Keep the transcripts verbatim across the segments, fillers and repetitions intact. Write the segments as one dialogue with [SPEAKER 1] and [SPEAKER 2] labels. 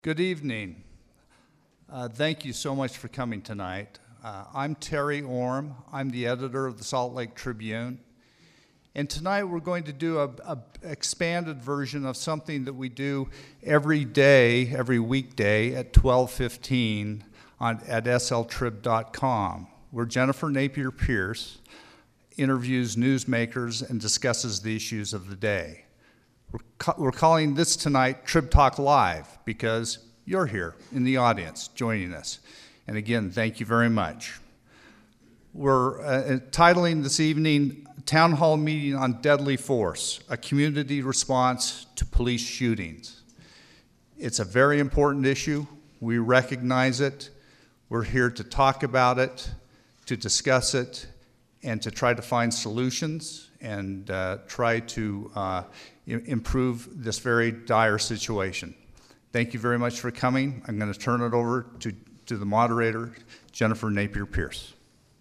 [SPEAKER 1] Good evening. Uh, thank you so much for coming tonight. Uh, I'm Terry Orm. I'm the editor of the Salt Lake Tribune. And tonight we're going to do a, a expanded version of something that we do every day, every weekday at twelve fifteen on, at S L trib dot com, where Jennifer Napier Pierce interviews newsmakers and discusses the issues of the day. We're, ca we're calling this tonight Trib Talk Live because you're here in the audience joining us. And again, thank you very much. We're uh, titling this evening Town Hall Meeting on Deadly Force, a community response to police shootings. It's a very important issue. We recognize it. We're here to talk about it, to discuss it, and to try to find solutions and uh, try to uh, improve this very dire situation. Thank you very much for coming. I'm going to turn it over to, to the moderator, Jennifer Napier Pierce.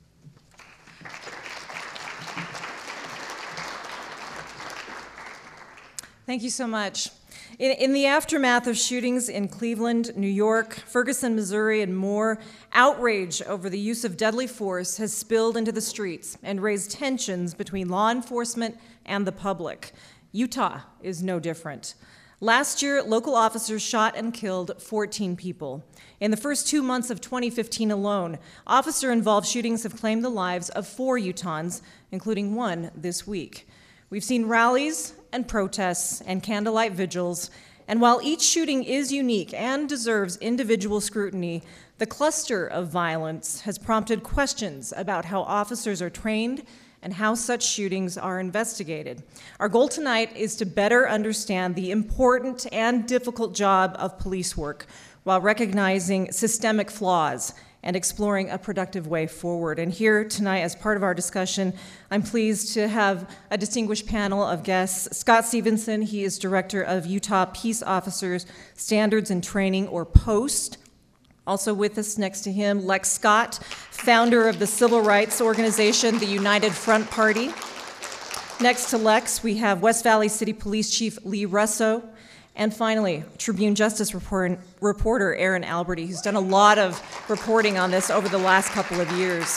[SPEAKER 2] Thank you so much. In, in the aftermath of shootings in Cleveland, New York, Ferguson, Missouri, and more, outrage over the use of deadly force has spilled into the streets and raised tensions between law enforcement and the public. Utah is no different. Last year, local officers shot and killed fourteen people. In the first two months of twenty fifteen alone, officer-involved shootings have claimed the lives of four Utahns, including one this week. We've seen rallies and protests and candlelight vigils, and while each shooting is unique and deserves individual scrutiny, the cluster of violence has prompted questions about how officers are trained and how such shootings are investigated. Our goal tonight is to better understand the important and difficult job of police work while recognizing systemic flaws and exploring a productive way forward. And here tonight, as part of our discussion, I'm pleased to have a distinguished panel of guests. Scott Stevenson, he is Director of Utah Peace Officers Standards and Training, or POST. Also with us next to him, Lex Scott, founder of the civil rights organization, the United Front Party. Next to Lex, we have West Valley City Police Chief Lee Russo. And finally, Tribune Justice report, reporter Aaron Alberti, who's done a lot of reporting on this over the last couple of years.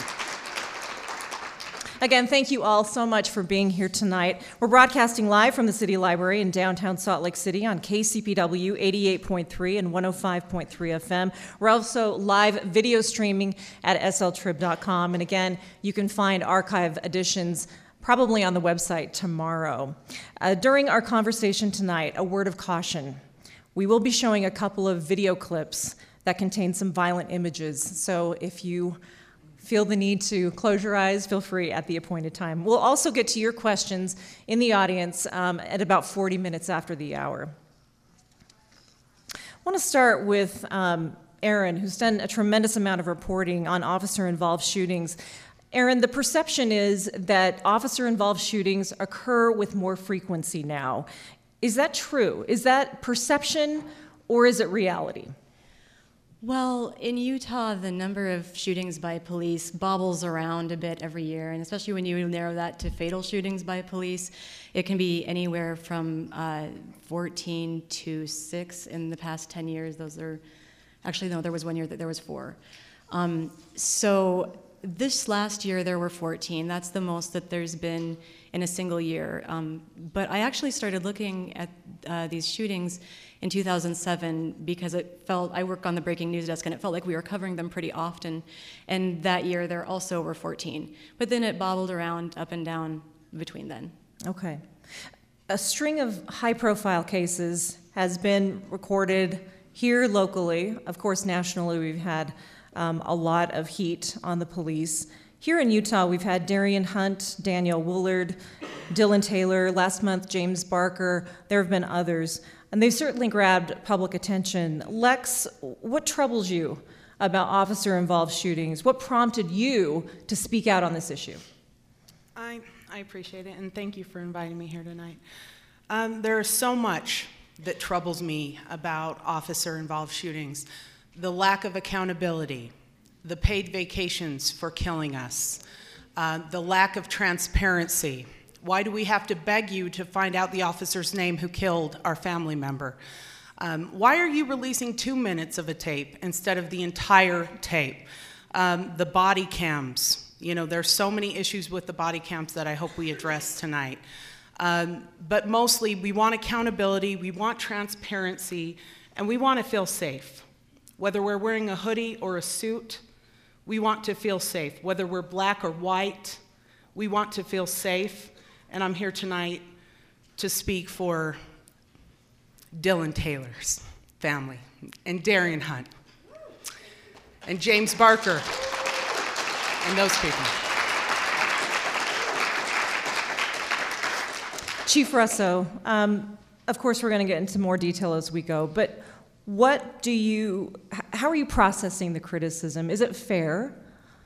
[SPEAKER 2] Again, thank you all so much for being here tonight. We're broadcasting live from the City Library in downtown Salt Lake City on K C P W eighty-eight point three and one oh five point three F M. We're also live video streaming at S L trib dot com. And again, you can find archive editions probably on the website tomorrow. Uh, during our conversation tonight, a word of caution. We will be showing a couple of video clips that contain some violent images. So if you feel the need to close your eyes, feel free at the appointed time. We'll also get to your questions in the audience um, at about forty minutes after the hour. I want to start with um, Aaron, who's done a tremendous amount of reporting on officer-involved shootings. Aaron, the perception is that officer-involved shootings occur with more frequency now. Is that true? Is that perception, or is it reality?
[SPEAKER 3] Well, in Utah, the number of shootings by police bobbles around a bit every year, and especially when you narrow that to fatal shootings by police, it can be anywhere from uh, fourteen to six in the past ten years. Those are, actually, no, there was one year that there was four. Um, so this last year, there were fourteen. That's the most that there's been in a single year. Um, but I actually started looking at uh, these shootings in two thousand seven because it felt, I work on the breaking news desk, and it felt like we were covering them pretty often. And that year, there also were fourteen. But then it bobbled around up and down between then.
[SPEAKER 2] Okay. A string of high-profile cases has been recorded here locally. Of course, nationally, we've had Um, a lot of heat on the police. Here in Utah, we've had Darian Hunt, Daniel Woolard, Dylan Taylor, last month James Barker. There have been others, and they've certainly grabbed public attention. Lex, what troubles you about officer-involved shootings? What prompted you to speak out on this issue?
[SPEAKER 4] I, I appreciate it, and thank you for inviting me here tonight. Um, there is so much that troubles me about officer-involved shootings. The lack of accountability, the paid vacations for killing us, uh, the lack of transparency. Why do we have to beg you to find out the officer's name who killed our family member? Um, why are you releasing two minutes of a tape instead of the entire tape? Um, the body cams, you know, there's so many issues with the body cams that I hope we address tonight. Um, but mostly, we want accountability, we want transparency, and we want to feel safe. Whether we're wearing a hoodie or a suit, we want to feel safe. Whether we're black or white, we want to feel safe. And I'm here tonight to speak for Dylan Taylor's family, and Darian Hunt, and James Barker, and those people.
[SPEAKER 2] Chief Russo, um, of course we're going to get into more detail as we go, but what do you, h- how are you processing the criticism? Is it fair?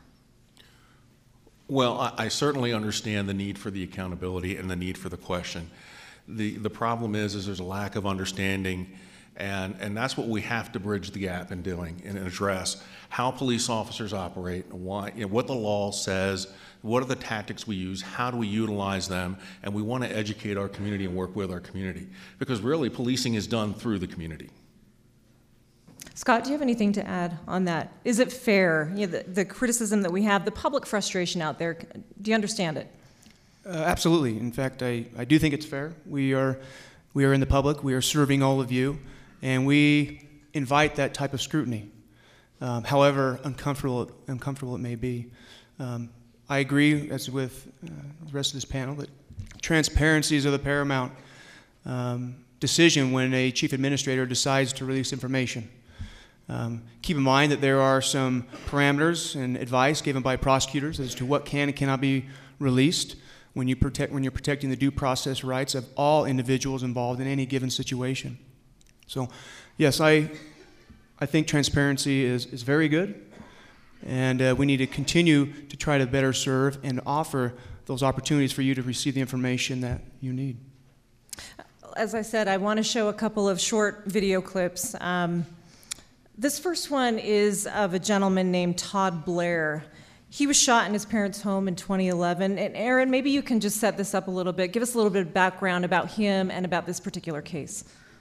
[SPEAKER 5] Well, I, I certainly understand the need for the accountability and the need for the question. The, the problem is, is there's a lack of understanding, and, and that's what we have to bridge the gap in doing and address how police officers operate, why, you know, what the law says, what are the tactics we use, how do we utilize them, and we want to educate our community and work with our community, because really policing is done through the community.
[SPEAKER 2] Scott, do you have anything to add on that? Is it fair, you know, the, the criticism that we have, the public frustration out there, do you understand it?
[SPEAKER 6] Uh, absolutely. In fact, I, I do think it's fair. We are, we are in the public, we are serving all of you, and we invite that type of scrutiny, um, however uncomfortable, uncomfortable it may be. Um, I agree, as with uh, the rest of this panel, that transparency is of the paramount um, decision when a chief administrator decides to release information. Um, keep in mind that there are some parameters and advice given by prosecutors as to what can and cannot be released when you protect when you're protecting the due process rights of all individuals involved in any given situation. So, yes, I I think transparency is, is very good, and uh, we need to continue to try to better serve and offer those opportunities for you to receive the information that you need.
[SPEAKER 2] As I said, I want to show a couple of short video clips. Um, this first one is of a gentleman named Todd Blair. He was shot in his parents' home in twenty eleven. And Aaron, maybe you can just set this up a little bit. Give us a little bit of background about him and about this particular case.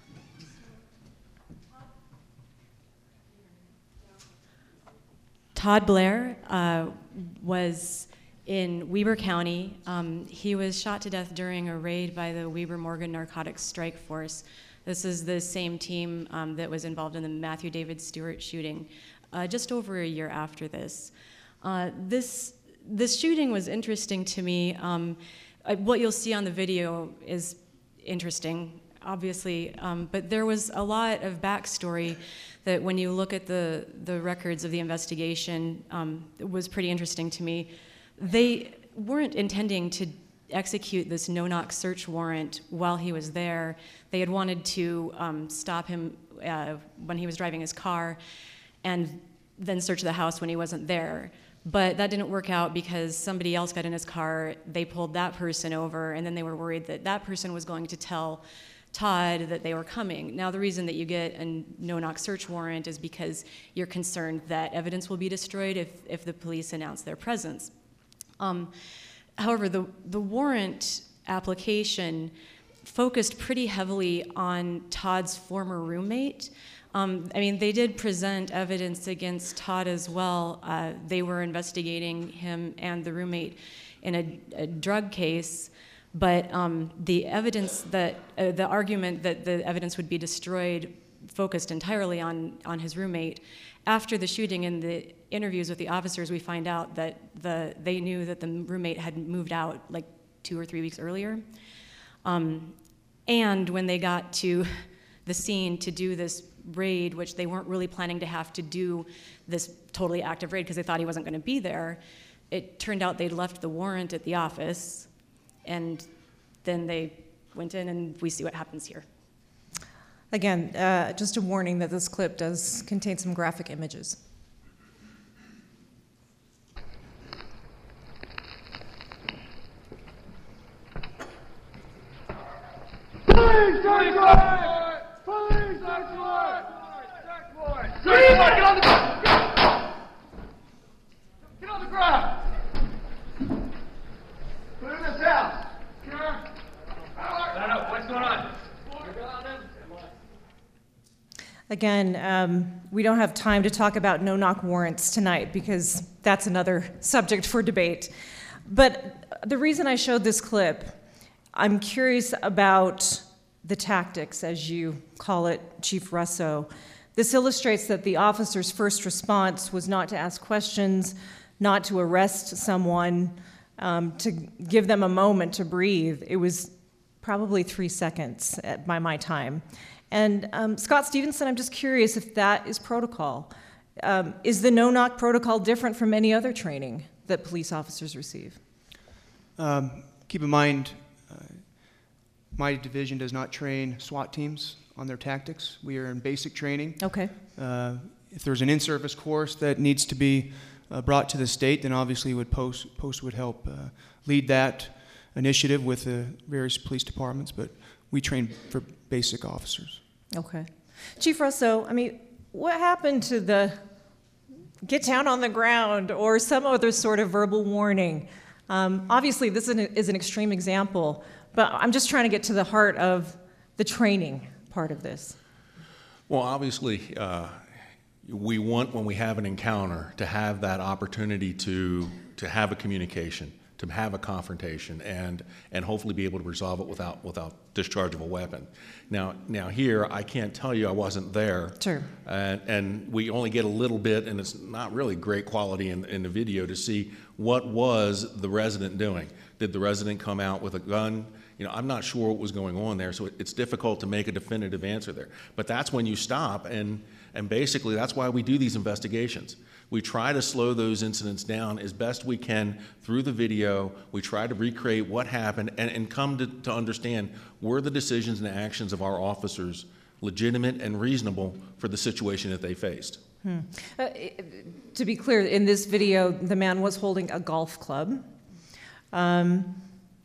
[SPEAKER 3] Todd Blair uh, was in Weber County. Um, he was shot to death during a raid by the Weber Morgan Narcotics Strike Force. This is the same team um, that was involved in the Matthew David Stewart shooting uh, just over a year after this. Uh, this this shooting was interesting to me. Um, I, what you'll see on the video is interesting, obviously, um, but there was a lot of backstory that when you look at the, the records of the investigation, um, it was pretty interesting to me. They weren't intending to execute this no-knock search warrant while he was there. They had wanted to um, stop him uh, when he was driving his car and then search the house when he wasn't there. But that didn't work out because somebody else got in his car, they pulled that person over, and then they were worried that that person was going to tell Todd that they were coming. Now, the reason that you get a no-knock search warrant is because you're concerned that evidence will be destroyed if, if the police announce their presence. Um, however, the, the warrant application focused pretty heavily on Todd's former roommate. Um, I mean, they did present evidence against Todd as well. Uh, they were investigating him and the roommate in a, a drug case, but um, the evidence that, uh, the argument that the evidence would be destroyed focused entirely on, on his roommate. After the shooting, in the interviews with the officers, we find out that the, they knew that the roommate had moved out like two or three weeks earlier. Um, and when they got to the scene to do this raid, which they weren't really planning to have to do this totally active raid because they thought he wasn't going to be there, it turned out they'd left the warrant at the office, and then they went in, and we see what happens here.
[SPEAKER 2] Again, uh, just a warning that this clip does contain some graphic images.
[SPEAKER 7] Police, search warrant! Police, search warrant! Search warrant! Search warrant! Get on the ground! Get on the ground! Put him in this house. Stand up. What's going on?
[SPEAKER 2] Again, um, we don't have time to talk about no-knock warrants tonight because that's another subject for debate. But the reason I showed this clip, I'm curious about the tactics, as you call it, Chief Russo. This illustrates that the officer's first response was not to ask questions, not to arrest someone, um, to give them a moment to breathe. It was probably three seconds at, by my time. And um, Scott Stevenson, I'm just curious if that is protocol. Um, is the no-knock protocol different from any other training that police officers receive?
[SPEAKER 6] Um, keep in mind, uh, my division does not train SWAT teams on their tactics. We are in basic training.
[SPEAKER 2] Okay.
[SPEAKER 6] Uh, if there's an in-service course that needs to be uh, brought to the state, then obviously would post, post would help uh, lead that initiative with the various police departments, but we train for basic officers.
[SPEAKER 2] Okay. Chief Russo, I mean, what happened to the get down on the ground or some other sort of verbal warning? Um, obviously, this is an, is an extreme example, but I'm just trying to get to the heart of the training part of this.
[SPEAKER 5] Well, obviously, uh, we want, when we have an encounter, to have that opportunity to, to have a communication, to have a confrontation, and, and hopefully be able to resolve it without, without discharge of a weapon. Now, now here, I can't tell you I wasn't there.
[SPEAKER 2] Sure.
[SPEAKER 5] And, and we only get a little bit, and it's not really great quality in, in the video, to see what was the resident doing. Did the resident come out with a gun? You know, I'm not sure what was going on there, so it's difficult to make a definitive answer there. But that's when you stop, and, and basically that's why we do these investigations. We try to slow those incidents down as best we can through the video. We try to recreate what happened and, and come to, to understand, were the decisions and actions of our officers legitimate and reasonable for the situation that they faced.
[SPEAKER 2] Hmm. Uh, to be clear, in this video, the man was holding a golf club. Um,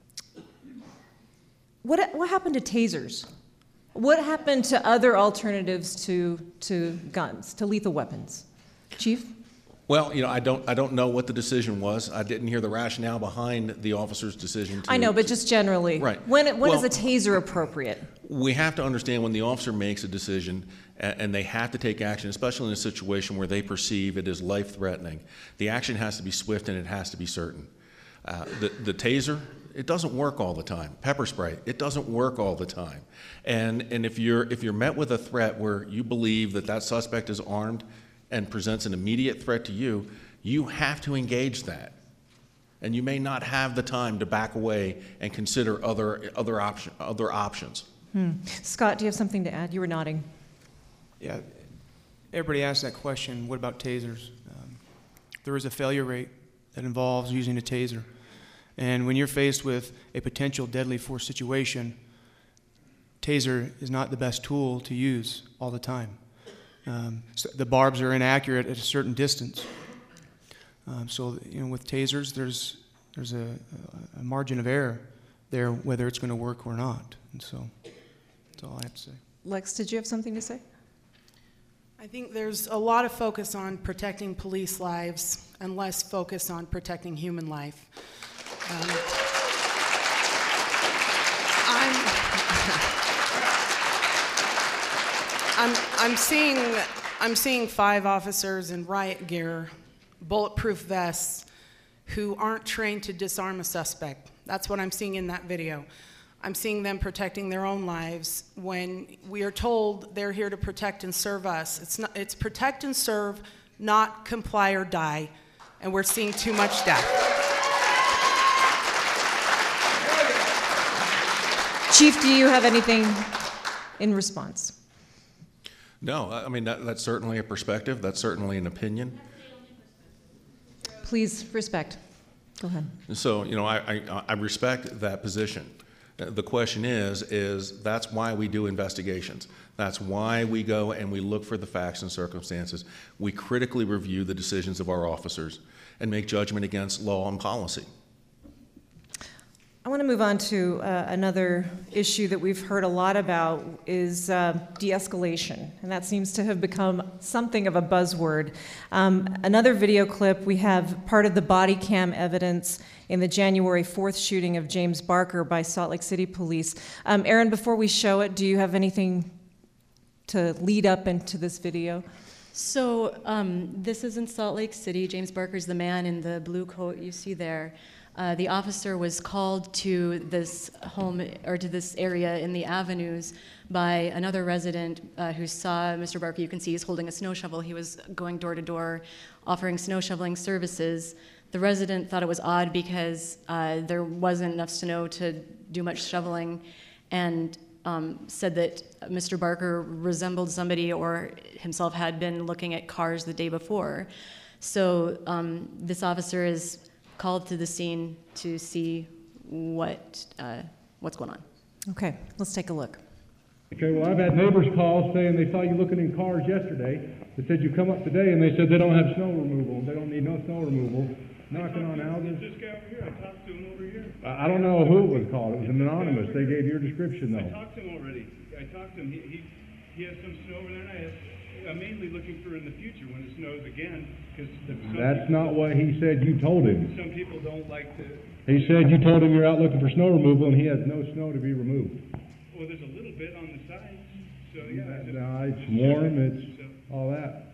[SPEAKER 2] what, what happened to tasers? What happened to other alternatives to, to guns, to lethal weapons? Chief?
[SPEAKER 5] Well, you know, I don't, I don't know what the decision was. I didn't hear the rationale behind the officer's decision to...
[SPEAKER 2] I know, but just generally.
[SPEAKER 5] Right.
[SPEAKER 2] When, when
[SPEAKER 5] well,
[SPEAKER 2] is a taser appropriate?
[SPEAKER 5] We have to understand when the officer makes a decision and, and they have to take action, especially in a situation where they perceive it as life-threatening, the action has to be swift and it has to be certain. Uh, the, the taser, it doesn't work all the time. Pepper spray, it doesn't work all the time. And, and if you're, if you're met with a threat where you believe that that suspect is armed and presents an immediate threat to you, you have to engage that. And you may not have the time to back away and consider other, other, option, other options.
[SPEAKER 2] Hmm. Scott, do you have something to add? You were nodding.
[SPEAKER 6] Yeah, everybody asked that question, what about tasers? Um, there is a failure rate that involves using a taser. And when you're faced with a potential deadly force situation, taser is not the best tool to use all the time. Um, so the barbs are inaccurate at a certain distance. Um, so, you know, with tasers, there's there's a, a margin of error there, whether it's going to work or not. And so that's all I have to say.
[SPEAKER 2] Lex, did you have something to say?
[SPEAKER 4] I think there's a lot of focus on protecting police lives and less focus on protecting human life. Um, I'm, I'm, I'm seeing, I'm seeing five officers in riot gear, bulletproof vests, who aren't trained to disarm a suspect. That's what I'm seeing in that video. I'm seeing them protecting their own lives when we are told they're here to protect and serve us. It's, not, it's protect and serve, not comply or die, and we're seeing too much death.
[SPEAKER 2] Chief, do you have anything in response?
[SPEAKER 5] No, I mean, that, that's certainly a perspective. That's certainly an opinion.
[SPEAKER 2] Please respect. Go ahead.
[SPEAKER 5] So, you know, I, I, I respect that position. The question is, is that's why we do investigations. That's why we go and we look for the facts and circumstances. We critically review the decisions of our officers and make judgment against law and policy.
[SPEAKER 2] I want to move on to uh, another issue that we've heard a lot about is uh, de-escalation, and that seems to have become something of a buzzword. Um, another video clip, we have part of the body cam evidence in the January fourth shooting of James Barker by Salt Lake City Police. Um, Aaron, before we show it, do you have anything to lead up into this video?
[SPEAKER 3] So um, this is in Salt Lake City. James Barker's the man in the blue coat you see there. Uh, the officer was called to this home, or to this area in the avenues by another resident uh, who saw Mister Barker. You can see he's holding a snow shovel. He was going door to door offering snow shoveling services. The resident thought it was odd because uh, there wasn't enough snow to do much shoveling, and um, said that Mister Barker resembled somebody or himself had been looking at cars the day before. So um, this officer is called to the scene to see what uh, what's going on.
[SPEAKER 2] Okay, let's take a look.
[SPEAKER 8] Okay, well, I've had neighbors call saying they saw you looking in cars yesterday. They said you come up today, and they said they don't have snow removal. They don't need no snow removal. Knocking on houses.
[SPEAKER 9] This guy over here, I talked to him over here.
[SPEAKER 8] I I don't know who it was called. It was an anonymous. They gave your description,
[SPEAKER 9] I
[SPEAKER 8] though.
[SPEAKER 9] talked to him already. I talked to him. He, he, he has some snow over there, and I have, I'm mainly looking for in the future when it snows again, because
[SPEAKER 8] That's not what he said you told him.
[SPEAKER 9] some people don't like to,
[SPEAKER 8] He said you told him you're out looking for snow removal, and he has no snow to be removed.
[SPEAKER 9] well, there's a little bit on the sides, so yeah. I just-
[SPEAKER 8] Now, it's warm, it's all that.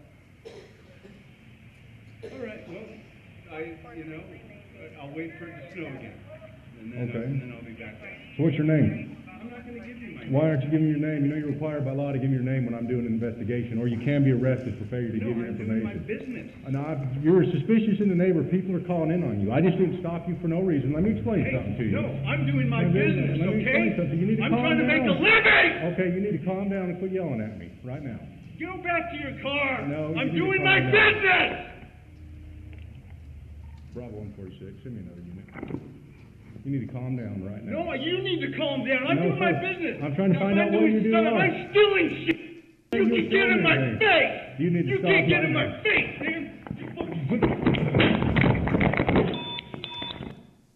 [SPEAKER 9] All right, well, I, you know, I'll wait for it to snow again, and then,
[SPEAKER 8] Okay.
[SPEAKER 9] and then I'll be back there.
[SPEAKER 8] So what's your name?
[SPEAKER 9] I'm not gonna give you my.
[SPEAKER 8] Why aren't you giving your name? You know you're required by law to give me your name when I'm doing an investigation, or you can be arrested for failure to
[SPEAKER 9] No,
[SPEAKER 8] give your
[SPEAKER 9] I'm doing my
[SPEAKER 8] information.
[SPEAKER 9] business.
[SPEAKER 8] And I, you're suspicious in the neighborhood. People are calling in on you. I just didn't stop you for no reason. Let me explain
[SPEAKER 9] Hey,
[SPEAKER 8] something to you.
[SPEAKER 9] no, I'm doing my
[SPEAKER 8] Let me-
[SPEAKER 9] business,
[SPEAKER 8] let me explain
[SPEAKER 9] okay?
[SPEAKER 8] something. You need to
[SPEAKER 9] I'm
[SPEAKER 8] calm
[SPEAKER 9] trying to make a
[SPEAKER 8] down.
[SPEAKER 9] living!
[SPEAKER 8] Okay, you need to calm down and quit yelling at me right now.
[SPEAKER 9] Go back to your car.
[SPEAKER 8] No, you
[SPEAKER 9] I'm
[SPEAKER 8] need to
[SPEAKER 9] doing
[SPEAKER 8] calm
[SPEAKER 9] my
[SPEAKER 8] down.
[SPEAKER 9] business!
[SPEAKER 8] Bravo one forty-six, send me another unit. You need to calm down right now.
[SPEAKER 9] No, you need to calm down. I'm
[SPEAKER 8] No,
[SPEAKER 9] doing my
[SPEAKER 8] sir.
[SPEAKER 9] business.
[SPEAKER 8] I'm trying to
[SPEAKER 9] Now,
[SPEAKER 8] find
[SPEAKER 9] if
[SPEAKER 8] out
[SPEAKER 9] I'm
[SPEAKER 8] what
[SPEAKER 9] doing
[SPEAKER 8] you're doing
[SPEAKER 9] stuff,
[SPEAKER 8] wrong.
[SPEAKER 9] I'm stealing shit. You
[SPEAKER 8] you're
[SPEAKER 9] can get in my
[SPEAKER 8] stealing
[SPEAKER 9] face.
[SPEAKER 8] You need to
[SPEAKER 9] You
[SPEAKER 8] stop
[SPEAKER 9] can't get
[SPEAKER 8] right
[SPEAKER 9] in
[SPEAKER 8] now.
[SPEAKER 9] my face, man. You fucking-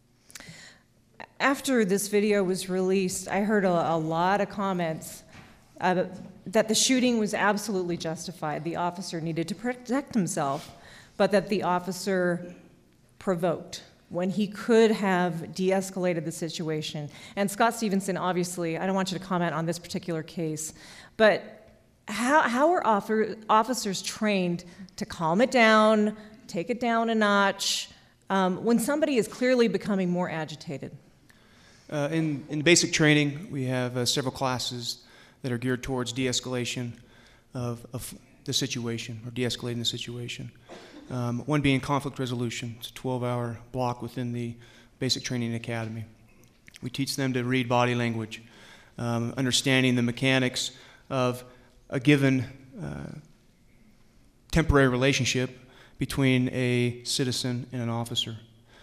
[SPEAKER 2] After this video was released, I heard a, a lot of comments uh, that the shooting was absolutely justified. The officer needed to protect himself, but that the officer provoked when he could have de-escalated the situation. And Scott Stevenson, obviously, I don't want you to comment on this particular case, but how, how are offer, officers trained to calm it down, take it down a notch, um, when somebody is clearly becoming more agitated?
[SPEAKER 6] Uh, in, in basic training, we have uh, several classes that are geared towards de-escalation of, of the situation, or de-escalating the situation. Um, one being conflict resolution. It's a twelve-hour block within the Basic Training Academy. We teach them to read body language, um, understanding the mechanics of a given uh, temporary relationship between a citizen and an officer.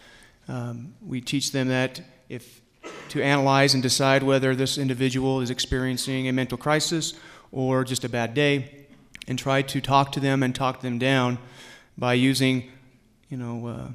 [SPEAKER 6] Um, we teach them that if to analyze and decide whether this individual is experiencing a mental crisis or just a bad day, and try to talk to them and talk them down by using, you know, uh,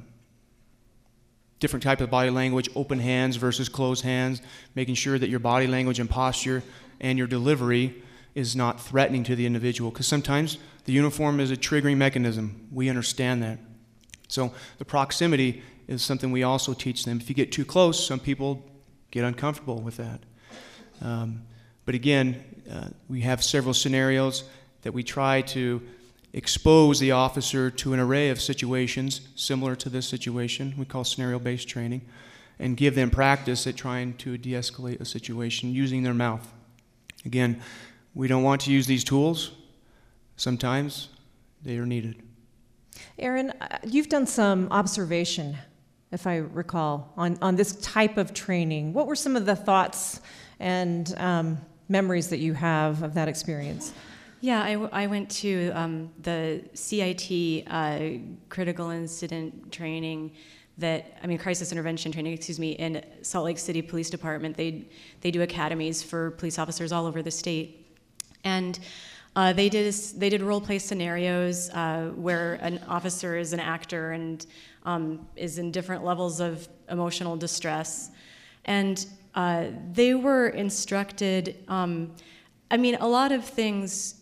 [SPEAKER 6] different type of body language, open hands versus closed hands, making sure that your body language and posture and your delivery is not threatening to the individual, because sometimes the uniform is a triggering mechanism. We understand that. So the proximity is something we also teach them. If you get too close, some people get uncomfortable with that. Um, but again, uh, we have several scenarios that we try to expose the officer to an array of situations similar to this situation, we call scenario-based training, and give them practice at trying to de-escalate a situation using their mouth. Again, we don't want to use these tools. Sometimes they are needed.
[SPEAKER 2] Aaron, uh, you've done some observation, if I recall, on, on this type of training. What were some of the thoughts and um, memories that you have of that experience?
[SPEAKER 3] Yeah, I, w- I went to um, the C I T uh, critical incident training that, I mean, crisis intervention training, excuse me, in Salt Lake City Police Department. They, they do academies for police officers all over the state. And uh, they did they did role play scenarios uh, where an officer is an actor and um, is in different levels of emotional distress. And uh, they were instructed, um, I mean, a lot of things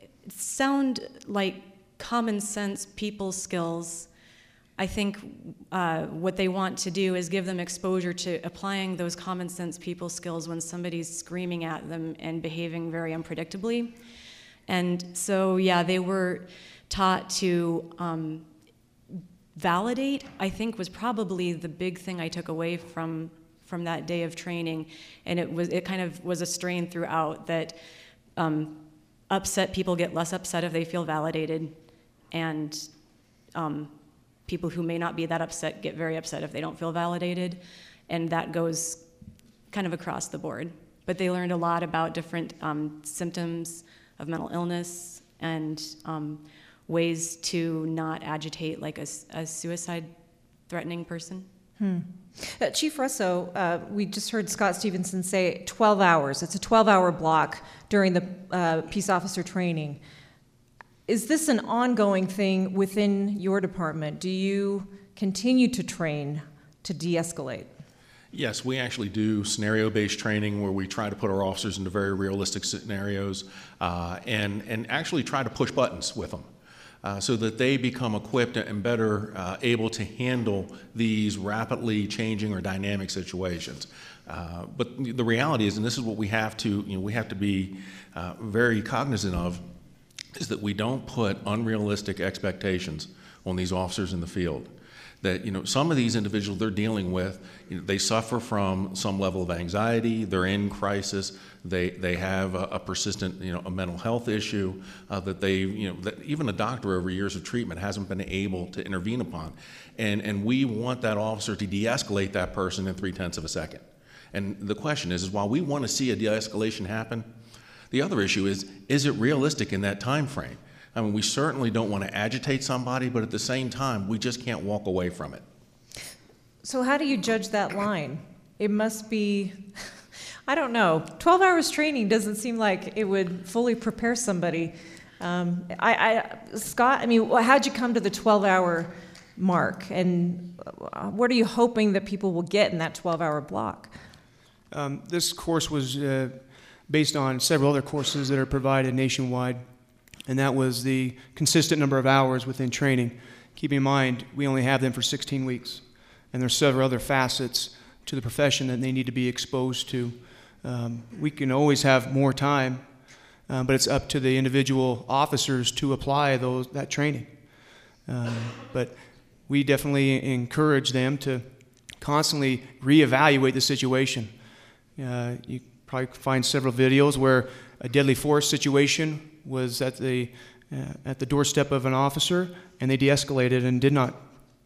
[SPEAKER 3] sound like common sense people skills. I think uh, what they want to do is give them exposure to applying those common sense people skills when somebody's screaming at them and behaving very unpredictably. And so, yeah, they were taught to um, validate, I think, was probably the big thing I took away from from that day of training. And it was it kind of was a strain throughout that um, upset people get less upset if they feel validated, and um, people who may not be that upset get very upset if they don't feel validated, and that goes kind of across the board. But they learned a lot about different um, symptoms of mental illness and um, ways to not agitate like a, a suicide-threatening person.
[SPEAKER 2] Hmm. Uh, Chief Russo, uh, we just heard Scott Stevenson say twelve hours. It's a twelve-hour block during the uh, peace officer training. Is this an ongoing thing within your department? Do you continue to train to de-escalate?
[SPEAKER 5] Yes, we actually do scenario-based training where we try to put our officers into very realistic scenarios uh, and, and actually try to push buttons with them uh, so that they become equipped and better uh, able to handle these rapidly changing or dynamic situations. Uh, but the reality is, and this is what we have to, you know, we have to be uh, very cognizant of, is that we don't put unrealistic expectations on these officers in the field. That, you know, some of these individuals they're dealing with, you know, they suffer from some level of anxiety, they're in crisis, they they have a, a persistent, you know, a mental health issue uh, that they, you know, that even a doctor over years of treatment hasn't been able to intervene upon. And, and we want that officer to de-escalate that person in three-tenths of a second. And the question is, is while we want to see a de-escalation happen, the other issue is, is it realistic in that time frame? I mean, we certainly don't want to agitate somebody, but at the same time, we just can't walk away from it.
[SPEAKER 2] So how do you judge that line? It must be, I don't know, twelve hours training doesn't seem like it would fully prepare somebody. Um, I, I, Scott, I mean, how'd you come to the twelve-hour mark? And what are you hoping that people will get in that twelve-hour block?
[SPEAKER 6] Um, this course was uh, based on several other courses that are provided nationwide, and that was the consistent number of hours within training. Keep in mind, we only have them for sixteen weeks, and there's several other facets to the profession that they need to be exposed to. Um, we can always have more time, uh, but it's up to the individual officers to apply those that training. Um, but we definitely encourage them to constantly reevaluate the situation. Uh, you probably find several videos where a deadly force situation was at the uh, at the doorstep of an officer, and they de-escalated and did not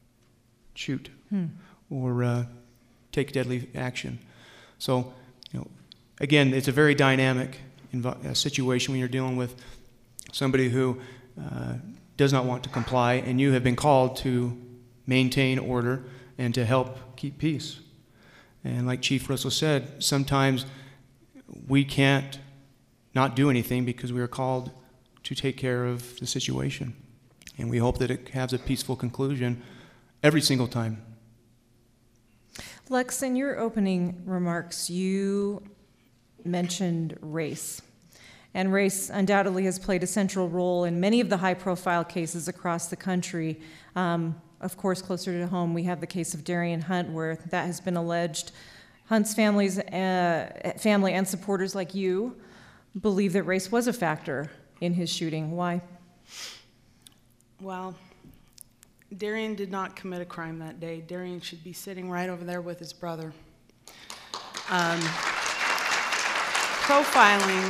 [SPEAKER 6] shoot hmm. or uh, take deadly action. So, you know, again, it's a very dynamic invo- uh, situation when you're dealing with somebody who uh, does not want to comply, and you have been called to maintain order and to help keep peace. And like Chief Russell said, sometimes we can't not do anything because we are called to take care of the situation. And we hope that it has a peaceful conclusion every single time.
[SPEAKER 2] Lex, in your opening remarks, you mentioned race. And race undoubtedly has played a central role in many of the high-profile cases across the country. Um, of course, closer to home, we have the case of Darian Hunt, where that has been alleged. Hunt's family's, uh, family and supporters like you believe that race was a factor in his shooting. Why?
[SPEAKER 4] Well, Darian did not commit a crime that day. Darian should be sitting right over there with his brother. Um, profiling,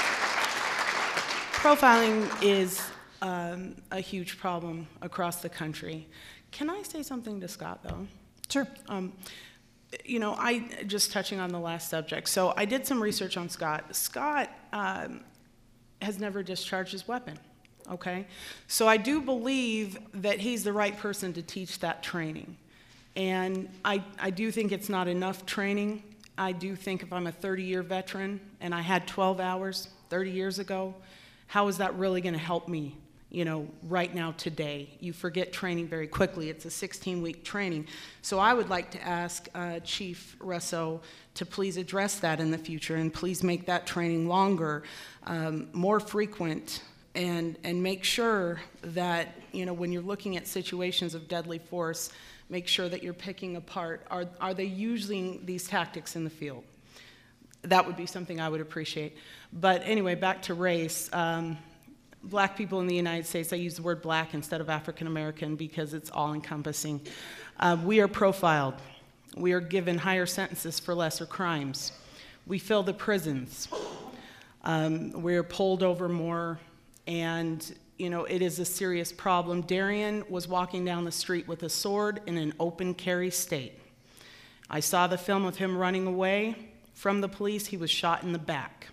[SPEAKER 4] profiling is um, a huge problem across the country. Can I say something to Scott, though?
[SPEAKER 2] Sure.
[SPEAKER 4] Um, you know, I just touching on the last subject. So I did some research on Scott. Scott um, has never discharged his weapon. Okay, so I do believe that he's the right person to teach that training. And I, I do think it's not enough training. I do think if I'm a thirty-year veteran and I had twelve hours thirty years ago, how is that really going to help me, you know, right now today? You forget training very quickly. It's a sixteen-week training. So I would like to ask uh, Chief Russo to please address that in the future and please make that training longer, um, more frequent, and and make sure that, you know, when you're looking at situations of deadly force, make sure that you're picking apart, are, are they using these tactics in the field? That would be something I would appreciate. But anyway, back to race. Um, black people in the United States, I use the word black instead of African American because it's all encompassing. Uh, we are profiled. We are given higher sentences for lesser crimes. We fill the prisons. Um, we're pulled over more, and you know, it is a serious problem. Darian was walking down the street with a sword in an open carry state. I saw the film of him running away from the police. He was shot in the back.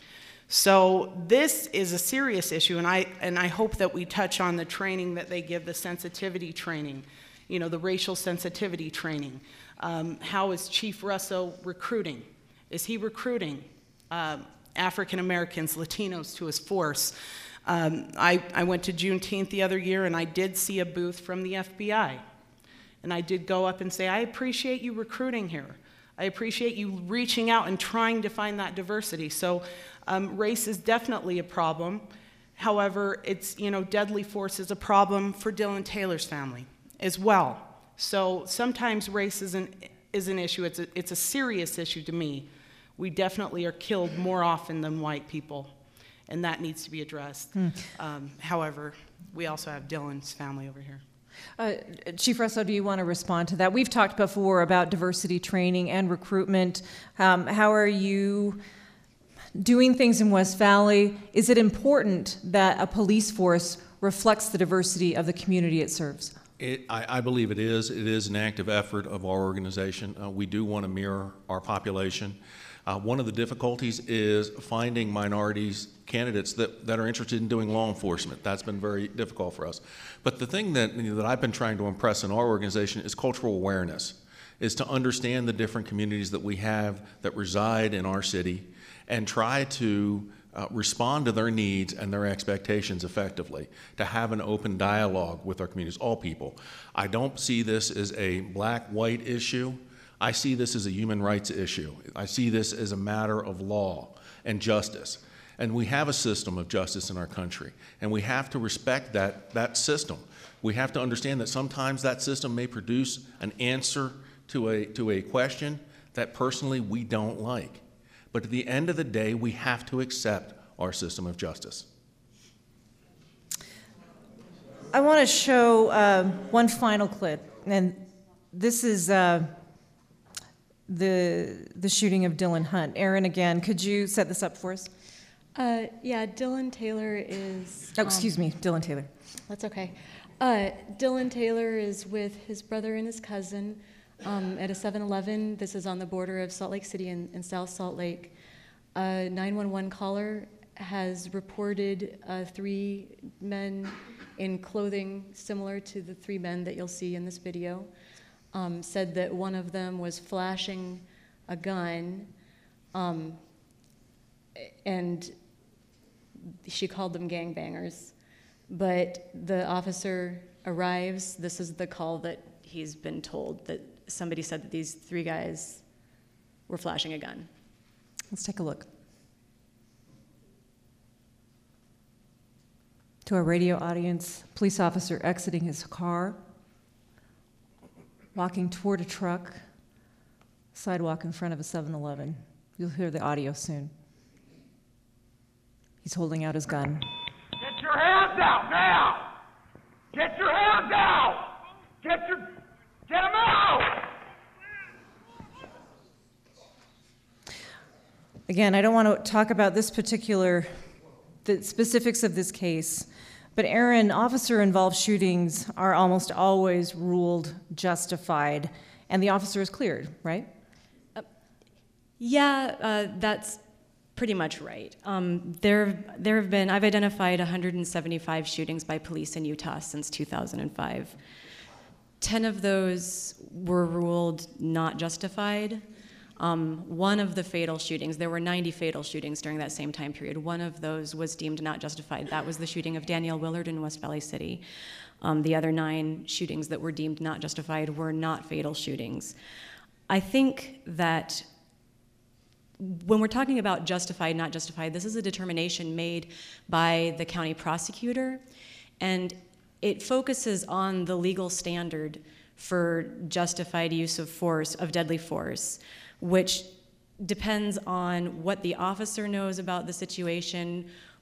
[SPEAKER 4] So this is a serious issue, and I, and I hope that we touch on the training that they give, the sensitivity training, you know, the racial sensitivity training. Um, how is Chief Russo recruiting? Is he recruiting uh, African Americans, Latinos to his force? Um, I, I went to Juneteenth the other year, and I did see a booth from the F B I. And I did go up and say, I appreciate you recruiting here. I appreciate you reaching out and trying to find that diversity. So um, race is definitely a problem. However, it's, you know, deadly force is a problem for Dylan Taylor's family as well. So sometimes race is an, is an issue. It's a, it's a serious issue to me. We definitely are killed more often than white people, and that needs to be addressed. Hmm. Um, however, we also have Dylan's family over here.
[SPEAKER 2] Uh, Chief Russo, do you want to respond to that? We've talked before about diversity training and recruitment. Um, how are you doing things in West Valley? Is it important that a police force reflects the diversity of the community it serves?
[SPEAKER 5] It, I, I believe it is. It is an active effort of our organization. Uh, we do want to mirror our population. Uh, one of the difficulties is finding minorities candidates that, that are interested in doing law enforcement. That's been very difficult for us. But the thing that, you know, that I've been trying to impress in our organization is cultural awareness, is to understand the different communities that we have that reside in our city and try to uh, respond to their needs and their expectations effectively, to have an open dialogue with our communities, all people. I don't see this as a black-white issue. I see this as a human rights issue. I see this as a matter of law and justice. And we have a system of justice in our country, and we have to respect that, that system. We have to understand that sometimes that system may produce an answer to a, to a question that personally we don't like. But at the end of the day, we have to accept our system of justice.
[SPEAKER 2] I want to show uh, one final clip, and this is uh, the, the shooting of Dylan Hunt. Aaron, again, could you set this up for us?
[SPEAKER 3] Uh, yeah, Dylan Taylor is...
[SPEAKER 2] Oh, excuse um, me, Dylan Taylor.
[SPEAKER 3] That's okay. Uh, Dylan Taylor is with his brother and his cousin um, at a seven eleven. This is on the border of Salt Lake City and, and South Salt Lake. A nine one one caller has reported uh, three men in clothing similar to the three men that you'll see in this video. Um, said that one of them was flashing a gun, um, and she called them gangbangers. But the officer arrives. This is the call that he's been told, that somebody said that these three guys were flashing a gun.
[SPEAKER 2] Let's take a look. To our radio audience, police officer exiting his car, walking toward a truck, sidewalk in front of a seven eleven. You'll hear the audio soon. He's holding out his gun.
[SPEAKER 7] Get your hands out now! Get your hands out! Get your, get them out!
[SPEAKER 2] Again, I don't want to talk about this particular, the specifics of this case, but Aaron, officer-involved shootings are almost always ruled justified, and the officer is cleared, right?
[SPEAKER 3] Uh, yeah, uh, that's pretty much right. Um, there, there have been, I've identified one hundred seventy-five shootings by police in Utah since two thousand five. Ten of those were ruled not justified. Um, one of the fatal shootings, there were ninety fatal shootings during that same time period. One of those was deemed not justified. That was the shooting of Danielle Willard in West Valley City. Um, the other nine shootings that were deemed not justified were not fatal shootings. I think that when we're talking about justified, not justified, this is a determination made by the county prosecutor, and it focuses on the legal standard for justified use of force, of deadly force, which depends on what the officer knows about the situation,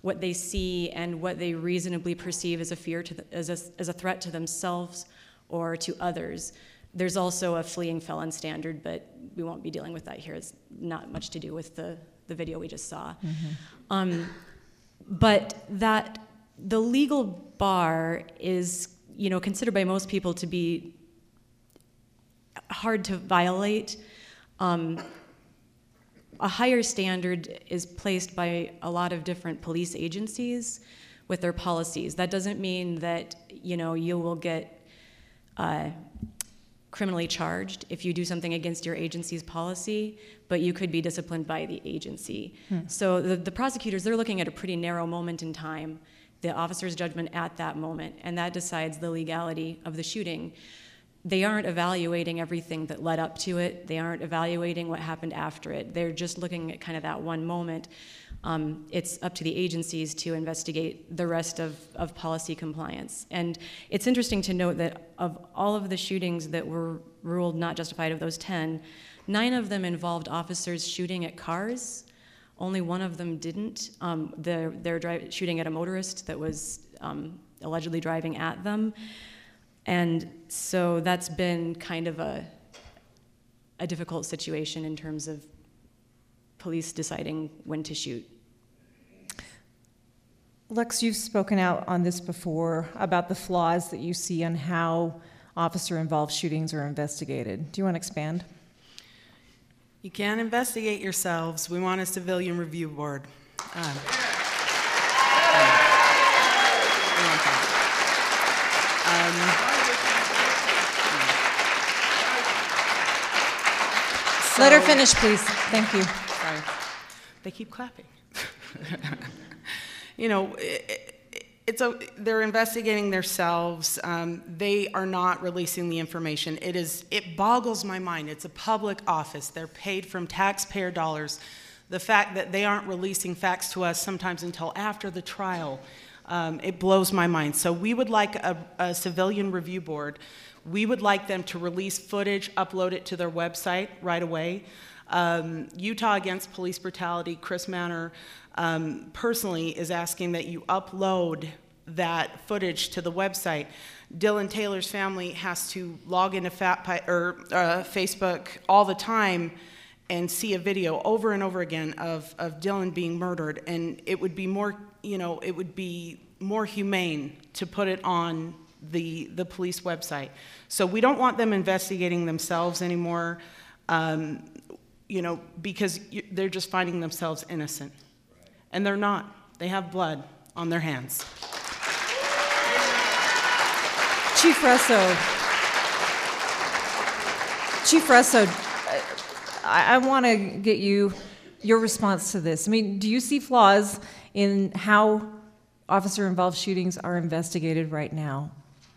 [SPEAKER 3] what they see and what they reasonably perceive as a fear to the, as, a, as a threat to themselves or to others. There's also a fleeing felon standard, but we won't be dealing with that here. It's not much to do with the, the video we just saw. Mm-hmm. um, but that the legal bar is, you know, considered by most people to be hard to violate. Um, a higher standard is placed by a lot of different police agencies with their policies. That doesn't mean that, you know, you will get uh, criminally charged if you do something against your agency's policy, but you could be disciplined by the agency. Hmm. So the, the prosecutors, they're looking at a pretty narrow moment in time, the officer's judgment at that moment, and that decides the legality of the shooting. They aren't evaluating everything that led up to it. They aren't evaluating what happened after it. They're just looking at kind of that one moment. Um, it's up to the agencies to investigate the rest of, of policy compliance. And it's interesting to note that of all of the shootings that were ruled not justified, of those ten, nine of them involved officers shooting at cars. Only one of them didn't. Um, they're they're dri- shooting at a motorist that was um, allegedly driving at them. And so that's been kind of a, a difficult situation in terms of police deciding when to shoot.
[SPEAKER 2] Lex, you've spoken out on this before about the flaws that you see on how officer-involved shootings are investigated. Do you want to expand?
[SPEAKER 4] You can't investigate yourselves. We want a civilian review board. Um, um, so,
[SPEAKER 2] Let her finish, please. Thank you.
[SPEAKER 4] Sorry. They keep clapping. You know, it, it's a, they're investigating themselves. Um, they are not releasing the information. It is, it boggles my mind. It's a public office. They're paid from taxpayer dollars. The fact that they aren't releasing facts to us sometimes until after the trial, um, it blows my mind. So we would like a, a civilian review board. We would like them to release footage, upload it to their website right away. Um, Utah Against Police Brutality, Chris Manor, um, personally is asking that you upload that footage to the website. Dylan Taylor's family has to log into Fat Pi- or uh, Facebook all the time and see a video over and over again of, of Dylan being murdered, and it would be more, you know, it would be more humane to put it on the the police website. So we don't want them investigating themselves anymore. Um, you know, because they're just finding themselves innocent. And they're not. They have blood on their hands.
[SPEAKER 2] Chief Russo. Chief Russo, I, I want to get you, your response to this. I mean, do you see flaws in how officer-involved shootings are investigated right now?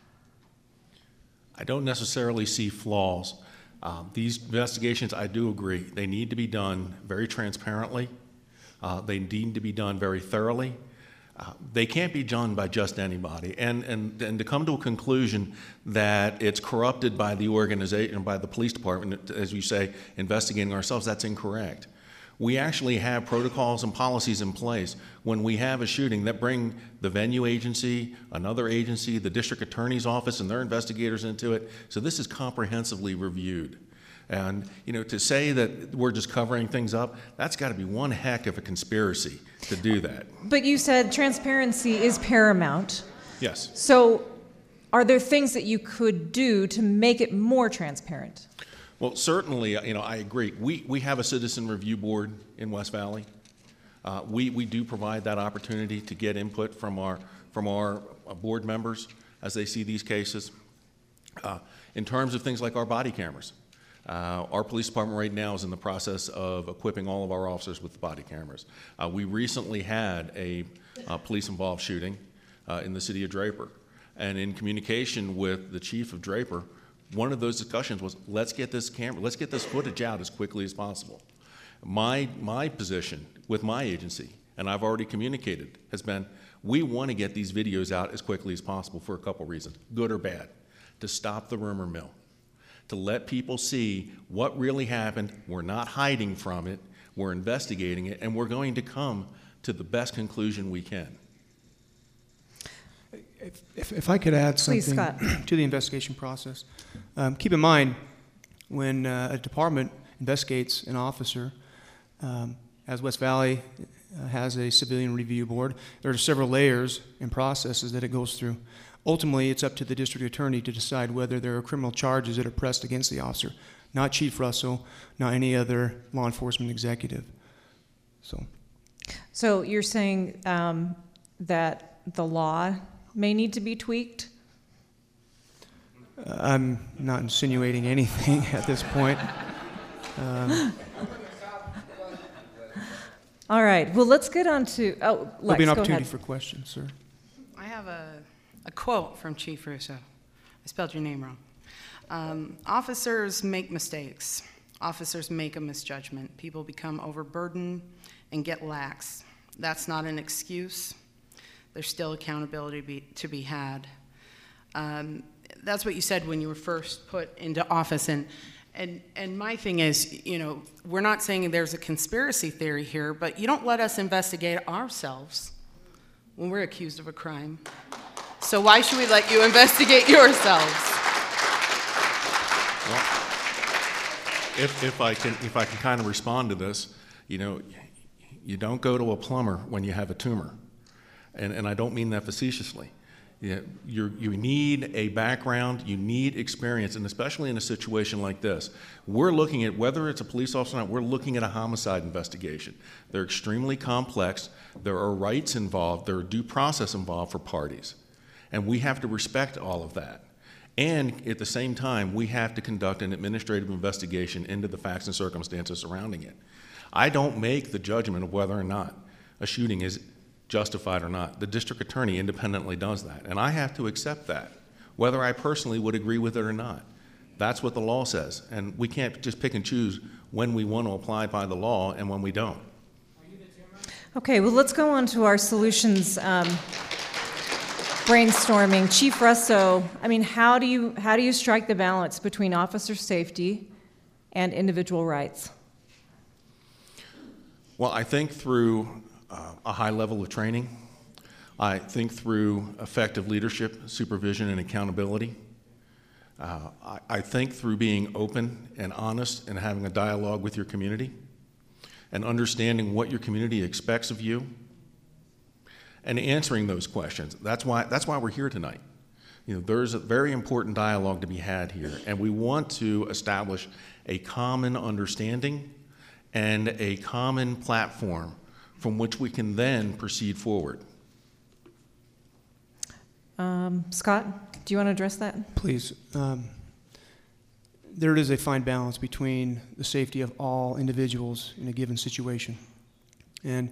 [SPEAKER 5] I don't necessarily see flaws. Um, these investigations, I do agree, they need to be done very transparently. Uh, they need to be done very thoroughly. Uh, they can't be done by just anybody. And, and, and to come to a conclusion that it's corrupted by the organization, by the police department, as you say, investigating ourselves, that's incorrect. We actually have protocols and policies in place when we have a shooting that bring the venue agency, another agency, the district attorney's office, and their investigators into it. So this is comprehensively reviewed. And, you know, to say that we're just covering things up, that's got to be one heck of a conspiracy to do that.
[SPEAKER 2] But you said transparency is paramount.
[SPEAKER 5] Yes.
[SPEAKER 2] So are there things that you could do to make it more transparent?
[SPEAKER 5] Well, certainly, you know, I agree. We, we have a citizen review board in West Valley. Uh, we, we do provide that opportunity to get input from our, from our board members as they see these cases. Uh, in terms of things like our body cameras, uh, our police department right now is in the process of equipping all of our officers with body cameras. Uh, we recently had a uh, police-involved shooting uh, in the city of Draper. And in communication with the chief of Draper, one of those discussions was, let's get this camera, let's get this footage out as quickly as possible. My, my position with my agency, and I've already communicated, has been we want to get these videos out as quickly as possible for a couple reasons, good or bad, to stop the rumor mill, to let people see what really happened. We're not hiding from it, we're investigating it, and we're going to come to the best conclusion we can.
[SPEAKER 6] If, if, if I could add something
[SPEAKER 2] Please, Scott.
[SPEAKER 6] to the investigation process. Um, keep in mind, when uh, a department investigates an officer, um, as West Valley uh, has a civilian review board, there are several layers and processes that it goes through. Ultimately, it's up to the district attorney to decide whether there are criminal charges that are pressed against the officer, not Chief Russell, not any other law enforcement executive. So,
[SPEAKER 2] So you're saying um, that the law may need to be tweaked?
[SPEAKER 6] uh, I'm not insinuating anything at this point. Um,
[SPEAKER 2] All right. Well, let's get on to, oh, Lex,
[SPEAKER 6] there'll be an
[SPEAKER 2] go
[SPEAKER 6] opportunity
[SPEAKER 2] ahead.
[SPEAKER 6] for questions, sir.
[SPEAKER 4] I have a, a quote from Chief Russo. I spelled your name wrong. Um, officers make mistakes. Officers make a misjudgment. People become overburdened and get lax. That's not an excuse. There's still accountability be, to be had. Um, that's what you said when you were first put into office. And, and, and my thing is, you know, we're not saying there's a conspiracy theory here, but you don't let us investigate ourselves when we're accused of a crime. So why should we let you investigate yourselves?
[SPEAKER 5] Well, if, if I can, if I can kind of respond to this, you know, you don't go to a plumber when you have a tumor. And, and I don't mean that facetiously. You, you're, you need a background, you need experience, and especially in a situation like this. We're looking at, whether it's a police officer or not, we're looking at a homicide investigation. They're extremely complex. There are rights involved. There are due process involved for parties. And we have to respect all of that. And at the same time, we have to conduct an administrative investigation into the facts and circumstances surrounding it. I don't make the judgment of whether or not a shooting is justified or not. The district attorney independently does that, and I have to accept that, whether I personally would agree with it or not. That's what the law says, and we can't just pick and choose when we want to apply by the law and when we don't.
[SPEAKER 2] Okay, well, let's go on to our solutions um, brainstorming. Chief Russo, I mean, how do you how do you strike the balance between officer safety and individual rights?
[SPEAKER 5] Well, I think through uh, a high level of training, I think through effective leadership, supervision, and accountability. Uh, I, I think through being open and honest and having a dialogue with your community and understanding what your community expects of you and answering those questions. That's why, that's why we're here tonight. You know, there's a very important dialogue to be had here, and we want to establish a common understanding and a common platform from which we can then proceed forward.
[SPEAKER 2] Um, Scott, do you want to address that?
[SPEAKER 6] Please. Um, there is a fine balance between the safety of all individuals in a given situation. And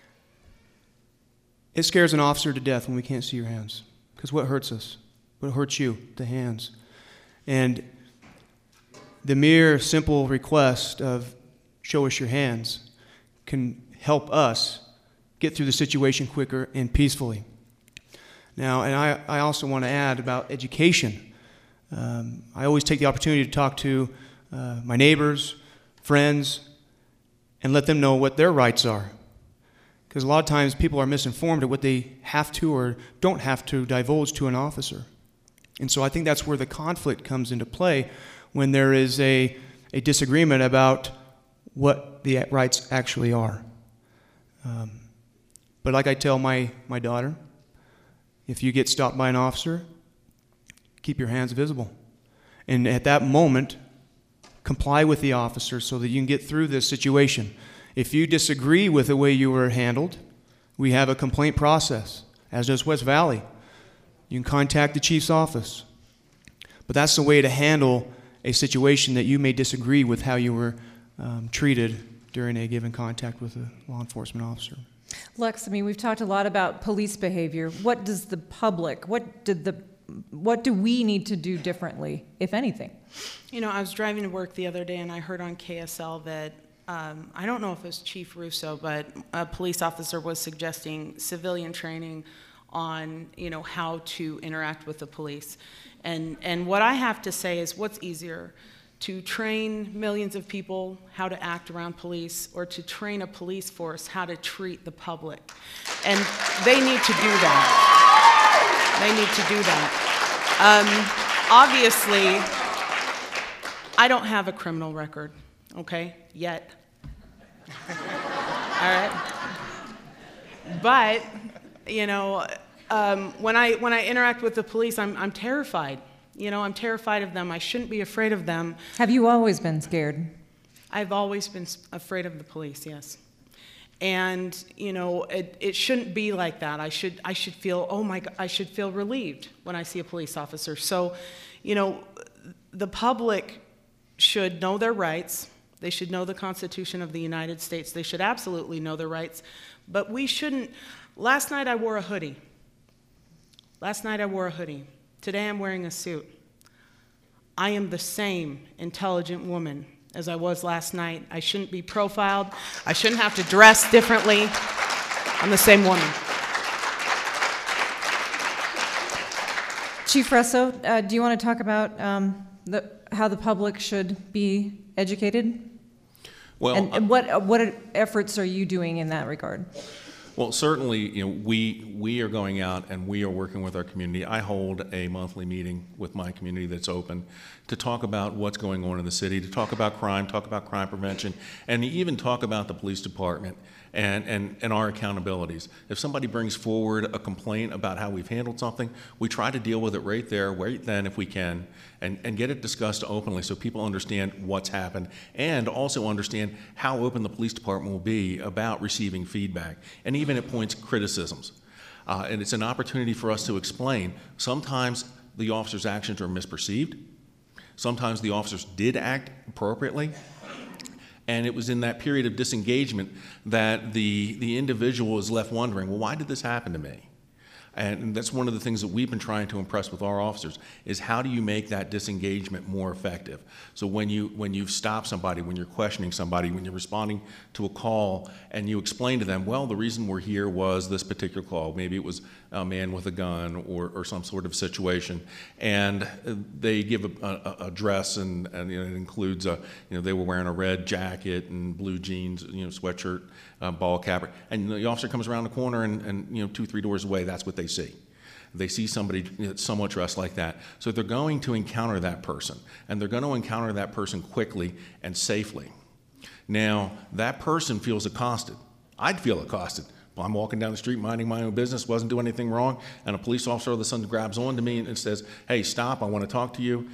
[SPEAKER 6] it scares an officer to death when we can't see your hands. Because what hurts us? What hurts you? The hands. And the mere simple request of show us your hands can help us get through the situation quicker and peacefully. Now, and I, I also want to add about education. Um, I always take the opportunity to talk to uh, my neighbors, friends, and let them know what their rights are. Because a lot of times people are misinformed of what they have to or don't have to divulge to an officer. And so I think that's where the conflict comes into play, when there is a, a disagreement about what the rights actually are. Um, but like I tell my, my daughter, if you get stopped by an officer, keep your hands visible. And at that moment, comply with the officer so that you can get through this situation. If you disagree with the way you were handled, we have a complaint process, as does West Valley. You can contact the chief's office. But that's the way to handle a situation that you may disagree with how you were um, treated during a given contact with a law enforcement officer.
[SPEAKER 2] Lex, I mean, we've talked a lot about police behavior. What does the public, what did the, what do we need to do differently, if anything?
[SPEAKER 4] You know, I was driving to work the other day and I heard on K S L that, um, I don't know if it was Chief Russo, but a police officer was suggesting civilian training on, you know, how to interact with the police. And, and what I have to say is, what's easier, to train millions of people how to act around police or to train a police force how to treat the public. And they need to do that. They need to do that. Um, obviously, I don't have a criminal record, okay, yet. All right? But, you know, um, when I when I interact with the police, I'm I'm terrified. You know, I'm terrified of them. I shouldn't be afraid of them.
[SPEAKER 2] Have you always been scared?
[SPEAKER 4] I've always been s- afraid of the police, yes. And, you know, it, it shouldn't be like that. I should I should feel, oh my God, I should feel relieved when I see a police officer. So, you know, the public should know their rights. They should know the Constitution of the United States. They should absolutely know their rights. But we shouldn't. Last night I wore a hoodie. Last night I wore a hoodie. Today I'm wearing a suit. I am the same intelligent woman as I was last night. I shouldn't be profiled. I shouldn't have to dress differently. I'm the same woman.
[SPEAKER 2] Chief Resso, uh, do you want to talk about um, the, how the public should be educated?
[SPEAKER 5] Well,
[SPEAKER 2] and, and what what efforts are you doing in that regard?
[SPEAKER 5] Well, certainly, you know, we we are going out and we are working with our community. I hold a monthly meeting with my community that's open to talk about what's going on in the city, to talk about crime, talk about crime prevention, and even talk about the police department and, and, and our accountabilities. If somebody brings forward a complaint about how we've handled something, we try to deal with it right there, right then if we can, and, and get it discussed openly so people understand what's happened and also understand how open the police department will be about receiving feedback and even at points criticisms. Uh, and it's an opportunity for us to explain. Sometimes the officer's actions are misperceived. Sometimes the officers did act appropriately. And it was in that period of disengagement that the, the individual is left wondering, well, why did this happen to me? And that's one of the things that we've been trying to impress with our officers is how do you make that disengagement more effective? So when you when you've stopped somebody, when you're questioning somebody, when you're responding to a call and you explain to them, well, the reason we're here was this particular call. Maybe it was a man with a gun or, or some sort of situation. And they give a, a, a dress and, and you know, it includes, a, you know, they were wearing a red jacket and blue jeans, you know, sweatshirt, uh, ball cap. And the officer comes around the corner and, and, you know, two, three doors away, that's what they see. They see somebody that's somewhat dressed like that. So they're going to encounter that person, and they're going to encounter that person quickly and safely. Now, that person feels accosted. I'd feel accosted. Well, I'm walking down the street minding my own business, wasn't doing anything wrong, and a police officer all of a sudden grabs on to me and says, hey, stop, I want to talk to you.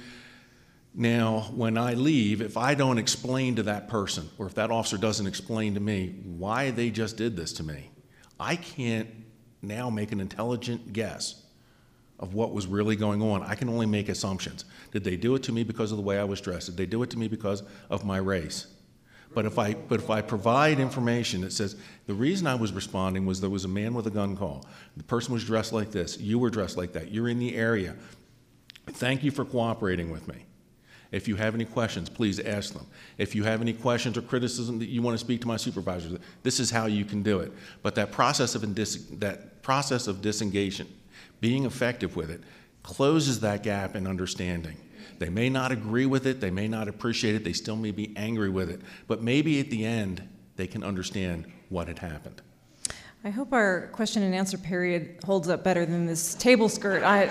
[SPEAKER 5] Now, when I leave, if I don't explain to that person, or if that officer doesn't explain to me why they just did this to me, I can't now make an intelligent guess of what was really going on. I can only make assumptions. Did they do it to me because of the way I was dressed? Did they do it to me because of my race? But if I but if I provide information that says the reason I was responding was there was a man with a gun call, the person was dressed like this, you were dressed like that, you're in the area, thank you for cooperating with me. If you have any questions, please ask them. If you have any questions or criticism that you want to speak to my supervisors, this is how you can do it. But that process of dis- that process of disengagement, being effective with it, closes that gap in understanding. They may not agree with it, they may not appreciate it, they still may be angry with it, but maybe at the end they can understand what had happened.
[SPEAKER 2] I hope our question and answer period holds up better than this table skirt. I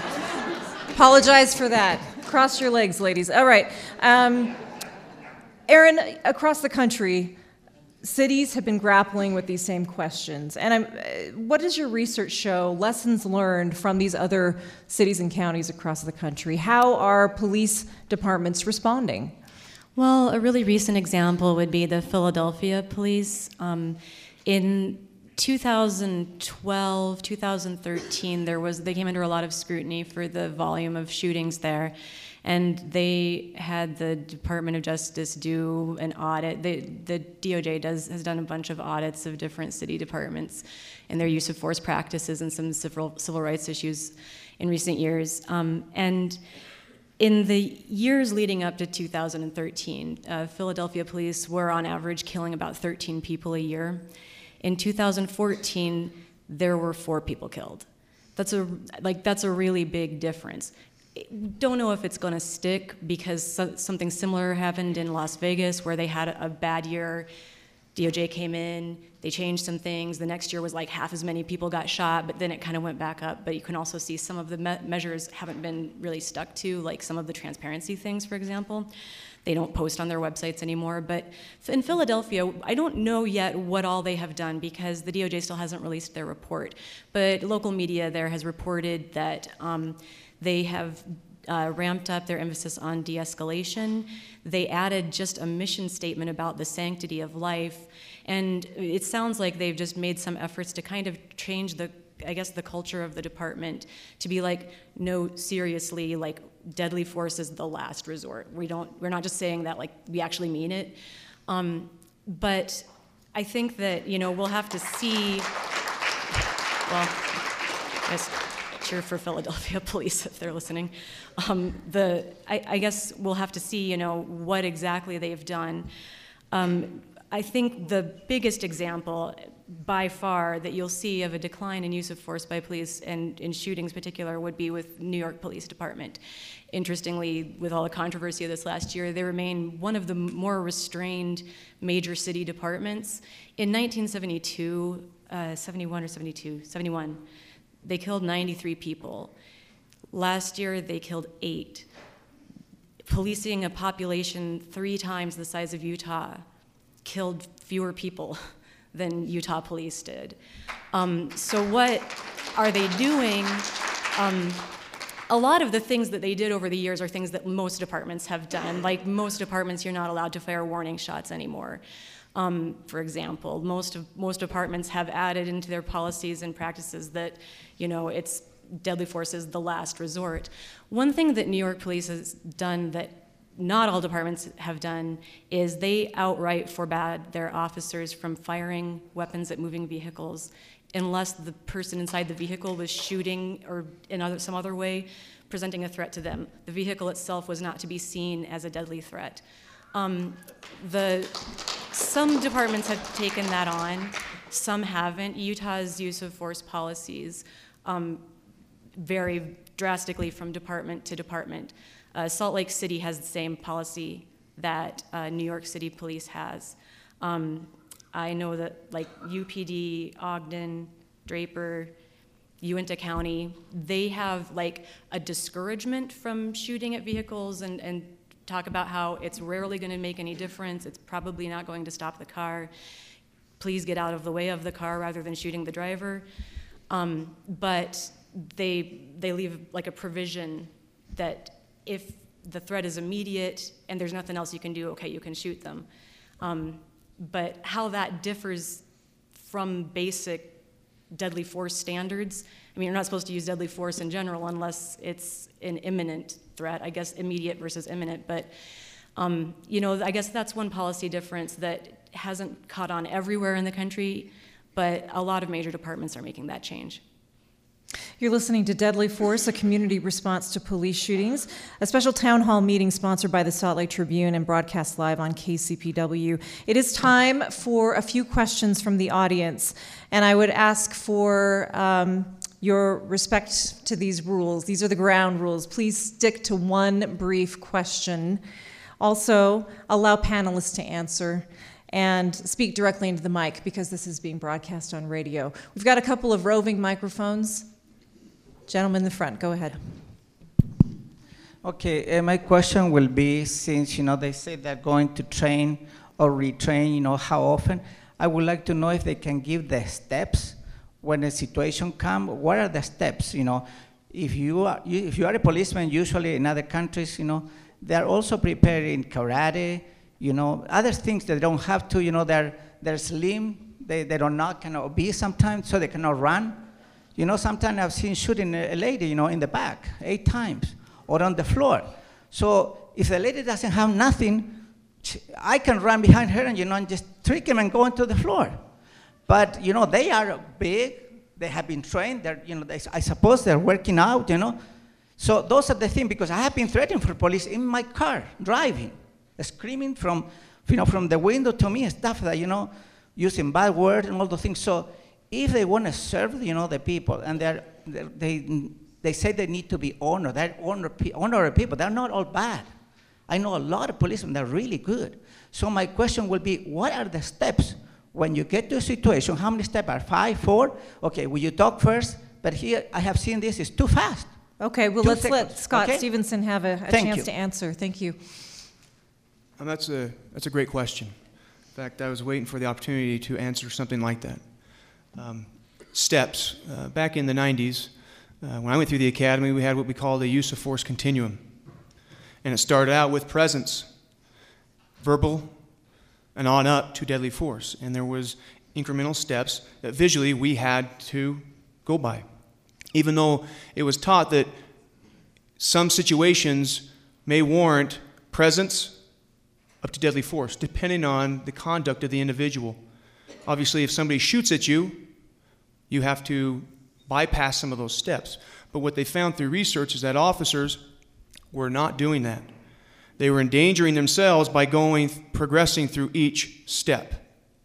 [SPEAKER 2] apologize for that. Cross your legs, ladies. All right. Um, Aaron, across the country, cities have been grappling with these same questions. And I'm, uh, what does your research show, lessons learned from these other cities and counties across the country? How are police departments responding?
[SPEAKER 3] Well, a really recent example would be the Philadelphia police. Um, in two thousand twelve, two thousand thirteen, there was they came under a lot of scrutiny for the volume of shootings there, and they had the Department of Justice do an audit. They, the D O J does has done a bunch of audits of different city departments and their use of force practices and some civil civil rights issues in recent years. Um, and in the years leading up to two thousand thirteen, uh, Philadelphia police were on average killing about thirteen people a year. In two thousand fourteen, there were four people killed. That's a like that's a really big difference. don't know if it's going to stick because so, something similar happened in Las Vegas where they had a, a bad year. D O J came in, they changed some things. The next year was like half as many people got shot, but then it kind of went back up. But you can also see some of the me measures haven't been really stuck to, like some of the transparency things, for example. They don't post on their websites anymore. But in Philadelphia, I don't know yet what all they have done because the D O J still hasn't released their report. But local media there has reported that um, they have uh, ramped up their emphasis on de-escalation. They added just a mission statement about the sanctity of life. And it sounds like they've just made some efforts to kind of change the, I guess, the culture of the department to be like, no, seriously, like deadly force is the last resort. We don't, we're not just saying that, like we actually mean it. Um, but I think that, you know, we'll have to see, well, I guess, cheer for Philadelphia police if they're listening. Um, the, I, I guess we'll have to see, you know, what exactly they've done. Um, I think the biggest example by far that you'll see of a decline in use of force by police and in shootings in particular would be with New York Police Department. Interestingly, with all the controversy of this last year, they remain one of the more restrained major city departments. In nineteen seventy-two, uh, seventy-one or seventy-two, seventy-one, they killed ninety-three people. Last year, they killed eight. Policing a population three times the size of Utah killed fewer people than Utah police did. Um, so what are they doing? Um, a lot of the things that they did over the years are things that most departments have done. Like most departments, you're not allowed to fire warning shots anymore. Um, for example, most of most departments have added into their policies and practices that, you know, it's deadly force is the last resort. One thing that New York Police has done that not all departments have done is they outright forbade their officers from firing weapons at moving vehicles unless the person inside the vehicle was shooting or in other, some other way presenting a threat to them. The vehicle itself was not to be seen as a deadly threat. Um, the, some departments have taken that on, some haven't. Utah's use of force policies um, vary drastically from department to department. Uh, Salt Lake City has the same policy that uh, New York City Police has. Um, I know that like U P D, Ogden, Draper, Uintah County, they have like a discouragement from shooting at vehicles and, and talk about how it's rarely going to make any difference. It's probably not going to stop the car. Please get out of the way of the car rather than shooting the driver. Um, but they, they leave like a provision that if the threat is immediate and there's nothing else you can do, okay, you can shoot them. Um, but how that differs from basic deadly force standards, I mean, you're not supposed to use deadly force in general unless it's an imminent threat, I guess immediate versus imminent, but um, you know, I guess that's one policy difference that hasn't caught on everywhere in the country, but a lot of major departments are making that change.
[SPEAKER 2] You're listening to Deadly Force, a community response to police shootings, a special town hall meeting sponsored by the Salt Lake Tribune and broadcast live on K C P W. It is time for a few questions from the audience, and I would ask for um, your respect to these rules. These are the ground rules. Please stick to one brief question. Also, allow panelists to answer and speak directly into the mic because this is being broadcast on radio. We've got a couple of roving microphones. Gentleman in the front, go ahead.
[SPEAKER 10] Okay, uh, my question will be, since, you know, they say they're going to train or retrain, you know, how often, I would like to know if they can give the steps when a situation comes. What are the steps, you know? If you are, you, if you are a policeman, usually in other countries, you know, they're also prepared in karate, you know, other things that they don't have to, you know, they're, they're slim, they, they don't not kind of obese sometimes, so they cannot run. You know, sometimes I've seen shooting a lady, you know, in the back, eight times, or on the floor. So if the lady doesn't have nothing, I can run behind her and, you know, and just trick him and go into the floor. But, you know, they are big, they have been trained, they're, you know, they, I suppose they're working out, you know. So those are the things, because I have been threatened for police in my car, driving, screaming from, you know, from the window to me, stuff that, you know, using bad words and all those things. So if they want to serve, you know, the people, and they're, they're, they they say they need to be honored. They're honor, honorable people. They're not all bad. I know a lot of policemen that are really good. So my question will be, what are the steps when you get to a situation? How many steps are five, four? Okay, will you talk first? But here, I have seen this is too fast.
[SPEAKER 2] Okay, well,
[SPEAKER 10] Two
[SPEAKER 2] let's let
[SPEAKER 10] seconds,
[SPEAKER 2] Scott
[SPEAKER 10] okay?
[SPEAKER 2] Stevenson have a, a
[SPEAKER 10] Thank
[SPEAKER 2] chance
[SPEAKER 10] you.
[SPEAKER 2] to answer. Thank you.
[SPEAKER 6] Um, that's a that's a great question. In fact, I was waiting for the opportunity to answer something like that. Um, steps. Uh, back in the nineties, uh, when I went through the academy, we had what we call the use of force continuum, and it started out with presence, verbal, and on up to deadly force. And there was incremental steps that visually we had to go by. Even though it was taught that some situations may warrant presence up to deadly force, depending on the conduct of the individual. Obviously, if somebody shoots at you, you have to bypass some of those steps. But what they found through research is that officers were not doing that. They were endangering themselves by going, progressing through each step.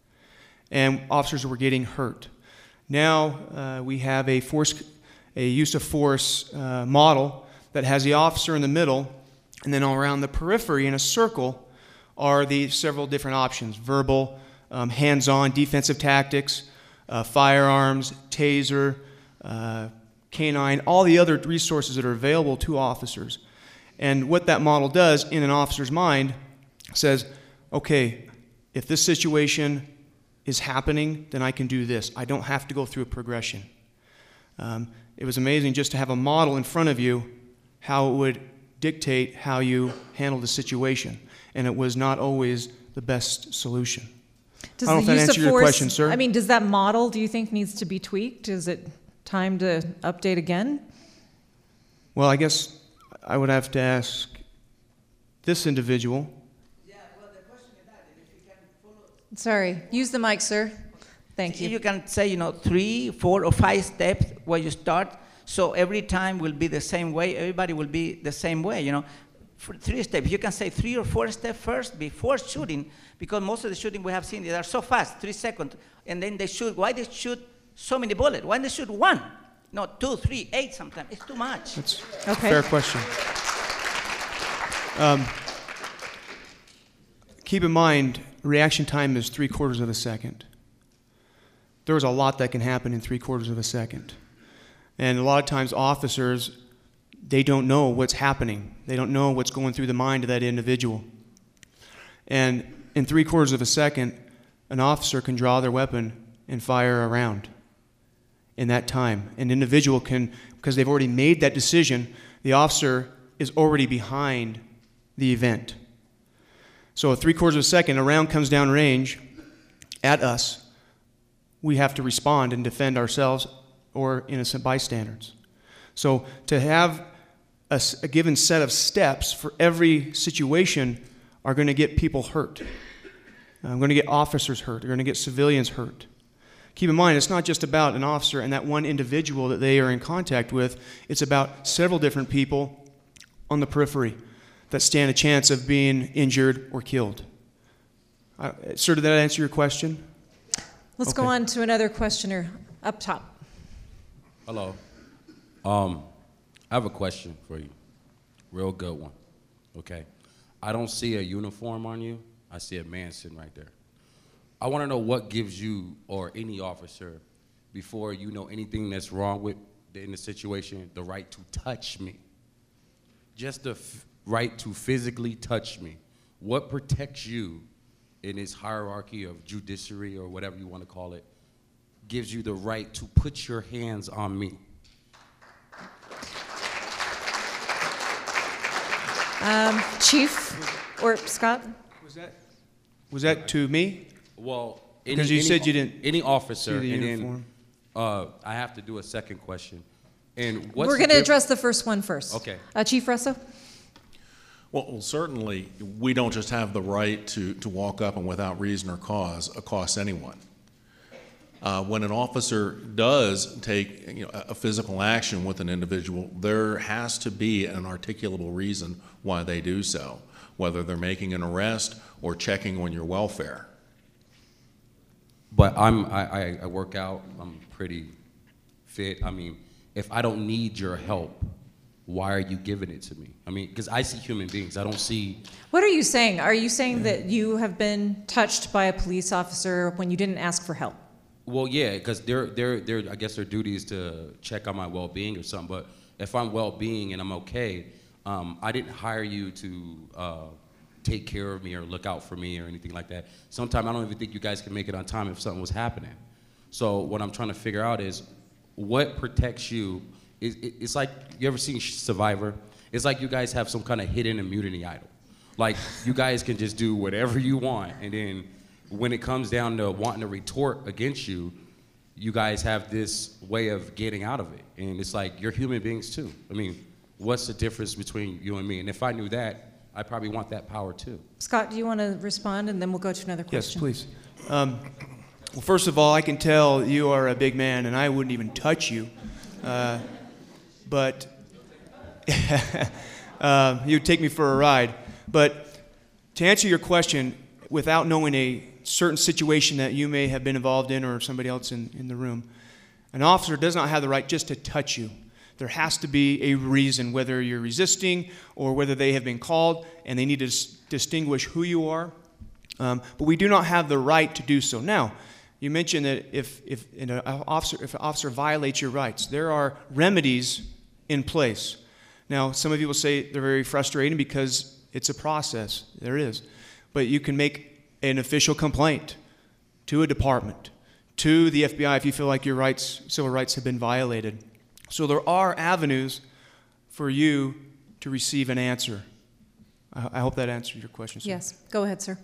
[SPEAKER 6] And officers were getting hurt. Now uh, we have a force, a use of force uh, model that has the officer in the middle, and then all around the periphery in a circle are the several different options: verbal, um, hands-on, defensive tactics, uh, firearms, taser, uh, canine, all the other resources that are available to officers. And what that model does in an officer's mind says, okay, if this situation is happening, then I can do this. I don't have to go through a progression. Um, it was amazing just to have a model in front of you, how it would dictate how you handle the situation. And it was not always the best solution.
[SPEAKER 2] Does
[SPEAKER 6] I don't know
[SPEAKER 2] the
[SPEAKER 6] if that
[SPEAKER 2] use
[SPEAKER 6] answered
[SPEAKER 2] of
[SPEAKER 6] your
[SPEAKER 2] force,
[SPEAKER 6] question, sir.
[SPEAKER 2] I mean, does that model, do you think, needs to be tweaked? Is it time to update again?
[SPEAKER 6] Well, I guess I would have to ask this individual.
[SPEAKER 2] Sorry, use the mic, sir. Thank you.
[SPEAKER 10] You can say, you know, three, four, or five steps where you start, so every time will be the same way, everybody will be the same way, you know. For three steps, you can say three or four steps first before shooting, because most of the shooting we have seen, they are so fast, three seconds, and then they shoot. Why they shoot so many bullets? Why they shoot one? No, two, three, eight sometimes. It's too much.
[SPEAKER 6] That's
[SPEAKER 2] Okay.
[SPEAKER 6] a fair question. Um, keep in mind, reaction time is three quarters of a second. There's a lot that can happen in three quarters of a second. And a lot of times officers, they don't know what's happening. They don't know what's going through the mind of that individual. And in three quarters of a second, an officer can draw their weapon and fire a round. In that time, an individual can, because they've already made that decision, the officer is already behind the event. So at three quarters of a second, a round comes down range at us. We have to respond and defend ourselves or innocent bystanders. So to have a, a given set of steps for every situation are going to get people hurt. I'm going to get officers hurt. They're going to get civilians hurt. Keep in mind, it's not just about an officer and that one individual that they are in contact with. It's about several different people on the periphery that stand a chance of being injured or killed. Uh, sir, did that answer your question?
[SPEAKER 2] Let's go
[SPEAKER 6] Okay.
[SPEAKER 2] on to another questioner up top.
[SPEAKER 11] Hello. Um, I have a question for you. Real good one. Okay. I don't see a uniform on you. I see a man sitting right there. I want to know what gives you or any officer, before you know anything that's wrong with the, in the situation, the right to touch me. Just the f- right to physically touch me. What protects you in this hierarchy of judiciary or whatever you want to call it, gives you the right to put your hands on me?
[SPEAKER 2] Um, Chief or Scott?
[SPEAKER 6] Was that, was that to me?
[SPEAKER 11] Well, any,
[SPEAKER 6] Because you
[SPEAKER 11] any,
[SPEAKER 6] said you didn't
[SPEAKER 11] any officer,
[SPEAKER 6] see the
[SPEAKER 11] and
[SPEAKER 6] uniform.
[SPEAKER 11] then uh, I have to do a second question. And what's
[SPEAKER 2] We're
[SPEAKER 11] the
[SPEAKER 2] going to
[SPEAKER 11] diff-
[SPEAKER 2] address the first one first.
[SPEAKER 11] Okay.
[SPEAKER 2] Uh, Chief Russo?
[SPEAKER 5] Well, well, certainly, we don't just have the right to, to walk up and without reason or cause accost anyone. Uh, when an officer does take you know, a, a physical action with an individual, there has to be an articulable reason why they do so, whether they're making an arrest or checking on your welfare.
[SPEAKER 11] But I'm, I, I, I work out. I'm pretty fit. I mean, if I don't need your help, why are you giving it to me? I mean, because I see human beings. I don't see.
[SPEAKER 2] What are you saying? Are you saying that you have been touched by a police officer when you didn't ask for help?
[SPEAKER 11] Well, yeah, because their, their, their, I guess their duty is to check on my well-being or something. But if I'm well-being and I'm okay, um, I didn't hire you to uh, take care of me or look out for me or anything like that. Sometimes I don't even think you guys can make it on time if something was happening. So what I'm trying to figure out is what protects you. It, it, it's like, you ever seen Survivor? It's like you guys have some kind of hidden immunity idol. Like, you guys can just do whatever you want, and then when it comes down to wanting to retort against you, you guys have this way of getting out of it. And it's like, you're human beings too. I mean, what's the difference between you and me? And if I knew that, I probably want that power too.
[SPEAKER 2] Scott, do you want to respond, and then we'll go to another
[SPEAKER 6] Yes,
[SPEAKER 2] question?
[SPEAKER 6] please. Um, well, first of all, I can tell you are a big man, and I wouldn't even touch you. Uh, but uh, you'd take me for a ride. But to answer your question, without knowing a certain situation that you may have been involved in or somebody else in, in the room, an officer does not have the right just to touch you. There has to be a reason, whether you're resisting or whether they have been called and they need to s- distinguish who you are. Um, but we do not have the right to do so. Now, you mentioned that if, if, an officer, if an officer violates your rights, there are remedies in place. Now, some of you will say they're very frustrating because it's a process. There is. But you can make an official complaint to a department, to the F B I if you feel like your rights, civil rights have been violated. So there are avenues for you to receive an answer. I, I hope that answered your question, sir.
[SPEAKER 2] Yes. Go ahead, sir.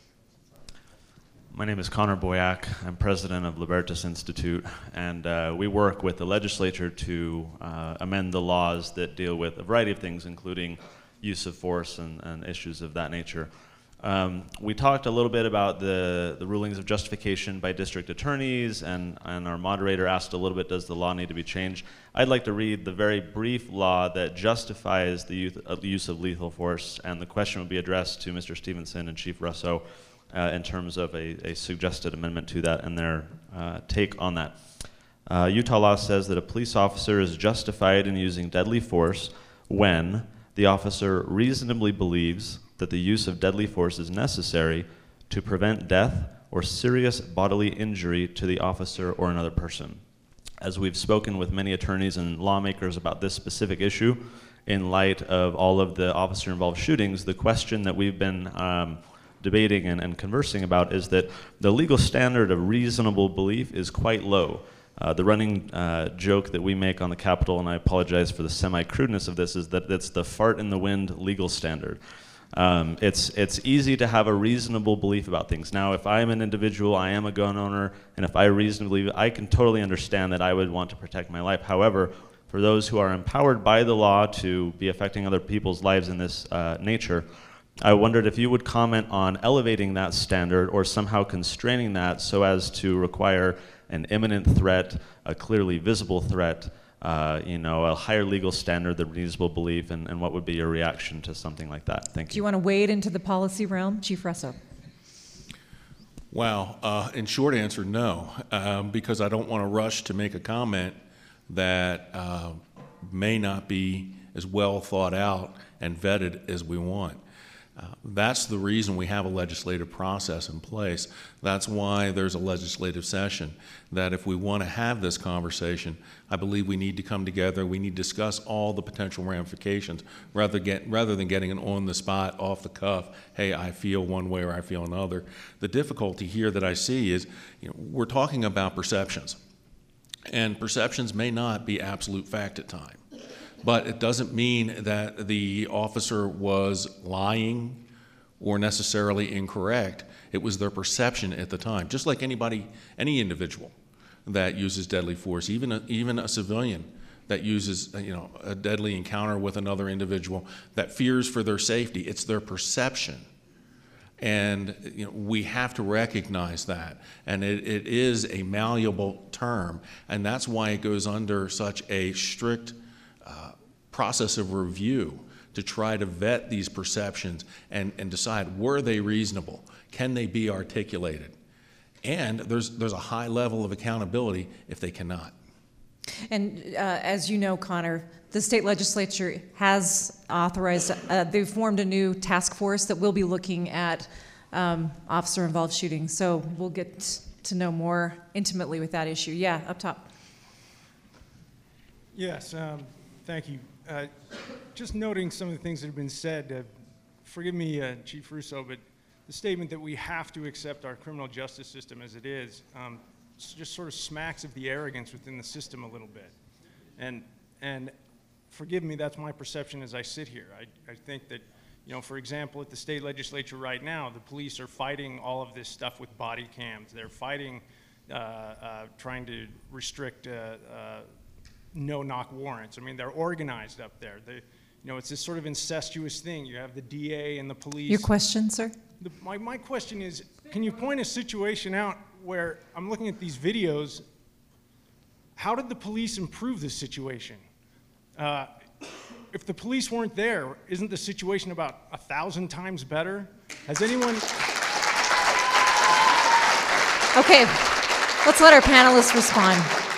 [SPEAKER 12] My name is Connor Boyack. I'm president of Libertas Institute, and uh, we work with the legislature to uh, amend the laws that deal with a variety of things, including use of force and, and issues of that nature. Um, we talked a little bit about the, the rulings of justification by district attorneys, and, and our moderator asked a little bit, does the law need to be changed? I'd like to read the very brief law that justifies the use, uh, use of lethal force, and the question would be addressed to Mister Stevenson and Chief Russo uh, in terms of a, a suggested amendment to that and their uh, take on that. Uh, Utah law says that a police officer is justified in using deadly force when the officer reasonably believes that the use of deadly force is necessary to prevent death or serious bodily injury to the officer or another person. As we've spoken with many attorneys and lawmakers about this specific issue, in light of all of the officer-involved shootings, the question that we've been um, debating and, and conversing about is that the legal standard of reasonable belief is quite low. Uh, the running uh, joke that we make on the Capitol, and I apologize for the semi-crudeness of this, is that it's the fart in the wind legal standard. Um, it's, it's easy to have a reasonable belief about things. Now, if I'm an individual, I am a gun owner, and if I reasonably, I can totally understand that I would want to protect my life. However, for those who are empowered by the law to be affecting other people's lives in this uh, nature, I wondered if you would comment on elevating that standard or somehow constraining that so as to require an imminent threat, a clearly visible threat, uh, you know, a higher legal standard than reasonable belief, and, and what would be your reaction to something like that? Thank you.
[SPEAKER 2] Do you want to wade into the policy realm? Chief Russo.
[SPEAKER 5] Wow. Uh, in short answer, no, um, because I don't want to rush to make a comment that uh, may not be as well thought out and vetted as we want. Uh, that's the reason we have a legislative process in place. That's why there's a legislative session, that if we want to have this conversation, I believe we need to come together, we need to discuss all the potential ramifications rather, get, rather than getting an on-the-spot, off-the-cuff, hey, I feel one way or I feel another. The difficulty here that I see is, you know, we're talking about perceptions, and perceptions may not be absolute fact at times. But it doesn't mean that the officer was lying or necessarily incorrect. It was their perception at the time. Just like anybody, any individual that uses deadly force, even a, even a civilian that uses, you know, a deadly encounter with another individual that fears for their safety, it's their perception. And you know, we have to recognize that. And it, it is a malleable term, and that's why it goes under such a strict process of review to try to vet these perceptions and, and decide, were they reasonable? Can they be articulated? And there's, there's a high level of accountability if they cannot.
[SPEAKER 2] And uh, as you know, Connor, the state legislature has authorized, uh, they've formed a new task force that will be looking at um, officer-involved shootings. So we'll get to know more intimately with that issue. Yeah, up top.
[SPEAKER 13] Yes, um, thank you. Uh, just noting some of the things that have been said, uh, forgive me, uh, Chief Russo, but the statement that we have to accept our criminal justice system as it is um, just sort of smacks of the arrogance within the system a little bit. And, and forgive me, that's my perception as I sit here. I, I think that, you know, for example, at the state legislature right now, the police are fighting all of this stuff with body cams. They're fighting, uh, uh, trying to restrict uh, uh, no-knock warrants. I mean, they're organized up there. They, you know, it's this sort of incestuous thing. You have the D A and the police.
[SPEAKER 2] Your question, sir?
[SPEAKER 13] The, my, my question is, can you point a situation out where I'm looking at these videos, how did the police improve this situation? Uh, if the police weren't there, isn't the situation about a thousand times better? Has anyone...
[SPEAKER 2] Okay, let's let our panelists respond.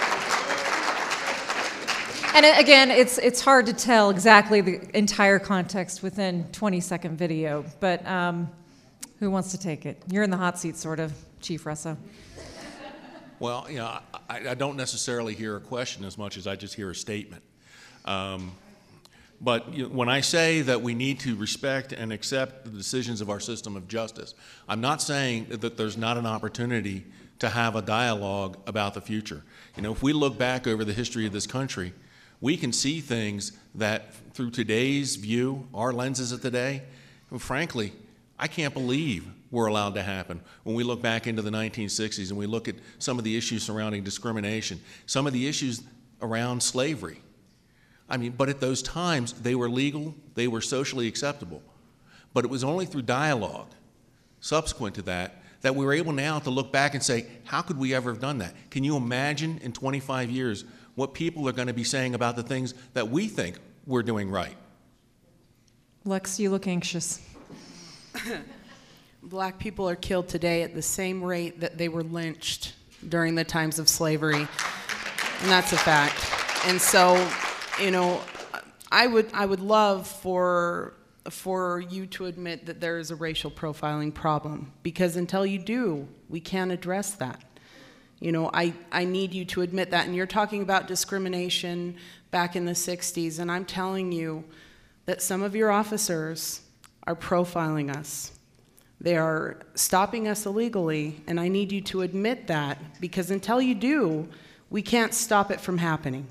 [SPEAKER 2] And again, it's, it's hard to tell exactly the entire context within twenty second video, but um, who wants to take it? You're in the hot seat, sort of, Chief Russo.
[SPEAKER 5] Well, you know, I, I don't necessarily hear a question as much as I just hear a statement. Um, but you know, when I say that we need to respect and accept the decisions of our system of justice, I'm not saying that there's not an opportunity to have a dialogue about the future. You know, if we look back over the history of this country, we can see things that through today's view, our lenses of today, and frankly, I can't believe were allowed to happen. When we look back into the nineteen sixties and we look at some of the issues surrounding discrimination, some of the issues around slavery. I mean, but at those times, they were legal, they were socially acceptable. But it was only through dialogue, subsequent to that, that we were able now to look back and say, how could we ever have done that? Can you imagine in twenty-five years what people are going to be saying about the things that we think we're doing right?
[SPEAKER 2] Lex, you look anxious.
[SPEAKER 4] Black people are killed today at the same rate that they were lynched during the times of slavery, and that's a fact. And so, you know, I would I would love for for you to admit that there is a racial profiling problem, because until you do, we can't address that. You know, I, I need you to admit that. And you're talking about discrimination back in the sixties, and I'm telling you that some of your officers are profiling us. They are stopping us illegally, and I need you to admit that, because until you do, we can't stop it from happening.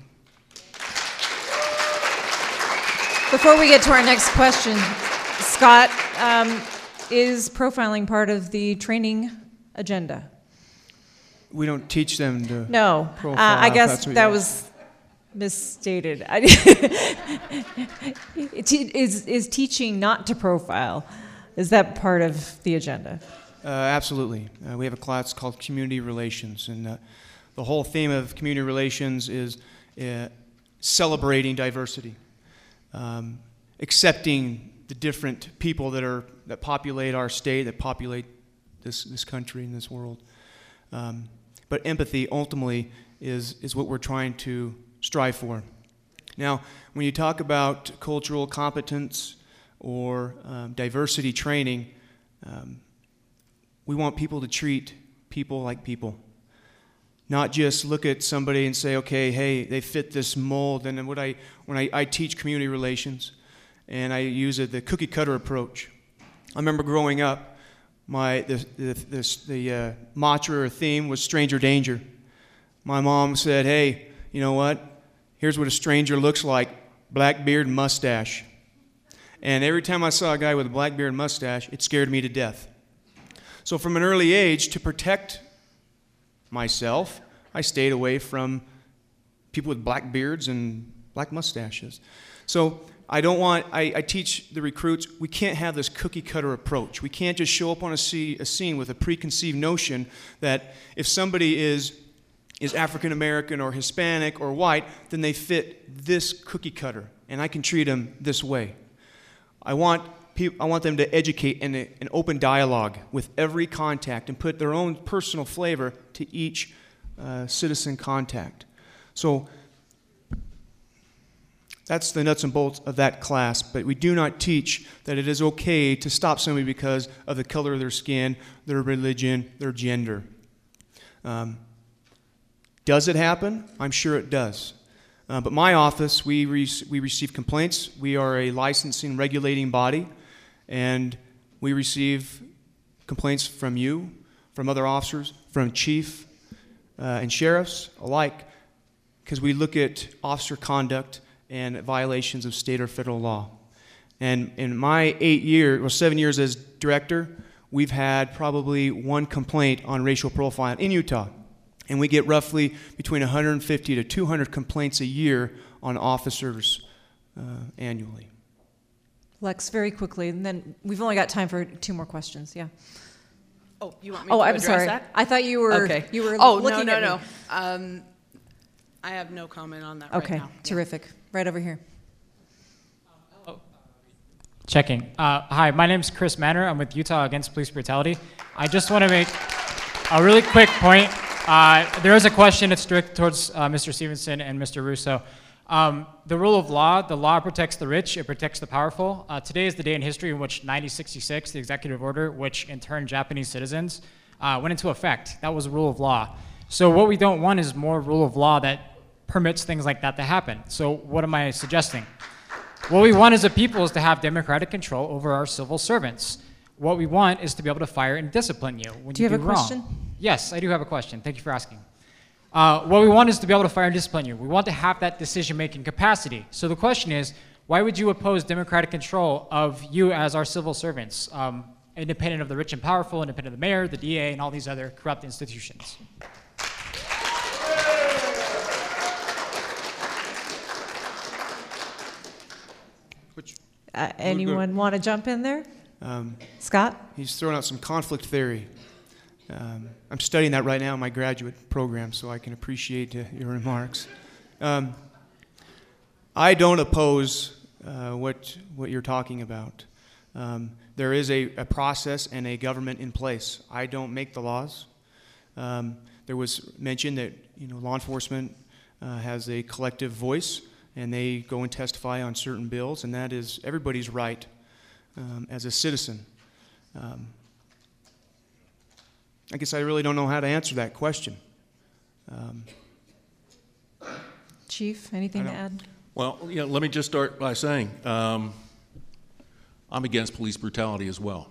[SPEAKER 2] Before we get to our next question, Scott, um, is profiling part of the training agenda?
[SPEAKER 6] We don't teach them to
[SPEAKER 2] No, uh,
[SPEAKER 6] profile.
[SPEAKER 2] I
[SPEAKER 6] if
[SPEAKER 2] guess
[SPEAKER 6] that's what
[SPEAKER 2] that
[SPEAKER 6] you-
[SPEAKER 2] was misstated. is, is teaching not to profile, is that part of the agenda?
[SPEAKER 6] Uh, absolutely. Uh, we have a class called Community Relations, and uh, the whole theme of community relations is uh, celebrating diversity, um, accepting the different people that are that populate our state, that populate this this country and this world. Um, but empathy ultimately is is what we're trying to strive for. Now, when you talk about cultural competence or um, diversity training, um, we want people to treat people like people. Not just look at somebody and say, okay, hey, they fit this mold. And then what I, when I, I teach community relations, and I use a, the cookie cutter approach. I remember growing up, my the the, the, the uh, mantra or theme was stranger danger. My mom said, hey, you know what? Here's what a stranger looks like: black beard and mustache. And every time I saw a guy with a black beard and mustache, it scared me to death. So from an early age, to protect myself, I stayed away from people with black beards and black mustaches. So I don't want, I, I teach the recruits, we can't have this cookie cutter approach. We can't just show up on a, see, a scene with a preconceived notion that if somebody is, is African American or Hispanic or white, then they fit this cookie cutter, and I can treat them this way. I want people, I want them to educate in a, an open dialogue with every contact and put their own personal flavor to each uh, citizen contact. So That's the nuts and bolts of that class, but we do not teach that it is okay to stop somebody because of the color of their skin, their religion, their gender. Um, does it happen? I'm sure it does. Uh, but my office, we, re- we receive complaints. We are a licensing regulating body, and we receive complaints from you, from other officers, from chief uh, and sheriffs alike, because we look at officer conduct and violations of state or federal law. And in my eight years, or seven years as director, we've had probably one complaint on racial profiling in Utah. And we get roughly between one hundred fifty to two hundred complaints a year on officers uh, annually.
[SPEAKER 2] Lex, very quickly, and then we've only got time for two more questions. Yeah.
[SPEAKER 4] Oh, you want me
[SPEAKER 2] oh,
[SPEAKER 4] to
[SPEAKER 2] I'm
[SPEAKER 4] address
[SPEAKER 2] sorry.
[SPEAKER 4] that?
[SPEAKER 2] I thought you were.
[SPEAKER 4] Okay.
[SPEAKER 2] You were.
[SPEAKER 4] Oh,
[SPEAKER 2] looking
[SPEAKER 4] no,
[SPEAKER 2] at
[SPEAKER 4] no,
[SPEAKER 2] me.
[SPEAKER 4] no. Um, I have no comment on that
[SPEAKER 2] Okay.
[SPEAKER 4] right now.
[SPEAKER 2] Terrific. Right over here.
[SPEAKER 14] Checking. Uh, hi, my name is Chris Manner. I'm with Utah Against Police Brutality. I just want to make a really quick point. Uh, there is a question that's directed towards uh, Mister Stevenson and Mister Russo. Um, the rule of law, the law protects the rich, it protects the powerful. Uh, today is the day in history in which nineteen sixty-six, the executive order, which interned Japanese citizens, uh, went into effect. That was a rule of law. So what we don't want is more rule of law that permits things like that to happen. So what am I suggesting? What we want as a people is to have democratic control over our civil servants. What we want is to be able to fire and discipline you when
[SPEAKER 2] Do you
[SPEAKER 14] you
[SPEAKER 2] have
[SPEAKER 14] do
[SPEAKER 2] a
[SPEAKER 14] wrong.
[SPEAKER 2] question?
[SPEAKER 14] Yes, I do have a question. Thank you for asking. Uh, what we want is to be able to fire and discipline you. We want to have that decision-making capacity. So the question is, why would you oppose democratic control of you as our civil servants, um, independent of the rich and powerful, independent of the mayor, the D A, and all these other corrupt institutions?
[SPEAKER 6] Which,
[SPEAKER 2] Uh, anyone want to jump in there?
[SPEAKER 6] Um,
[SPEAKER 2] Scott?
[SPEAKER 6] He's throwing out some conflict theory. Um, I'm studying that right now in my graduate program, so I can appreciate uh, your remarks. Um, I don't oppose uh, what what you're talking about. Um, there is a, a process and a government in place. I don't make the laws. Um, there was mentioned that you know law enforcement uh, has a collective voice, and they go and testify on certain bills, and that is everybody's right um, as a citizen. Um, I guess I really don't know how to answer that question. Um,
[SPEAKER 2] Chief, anything to add?
[SPEAKER 5] Well, you know, let me just start by saying um, I'm against police brutality as well.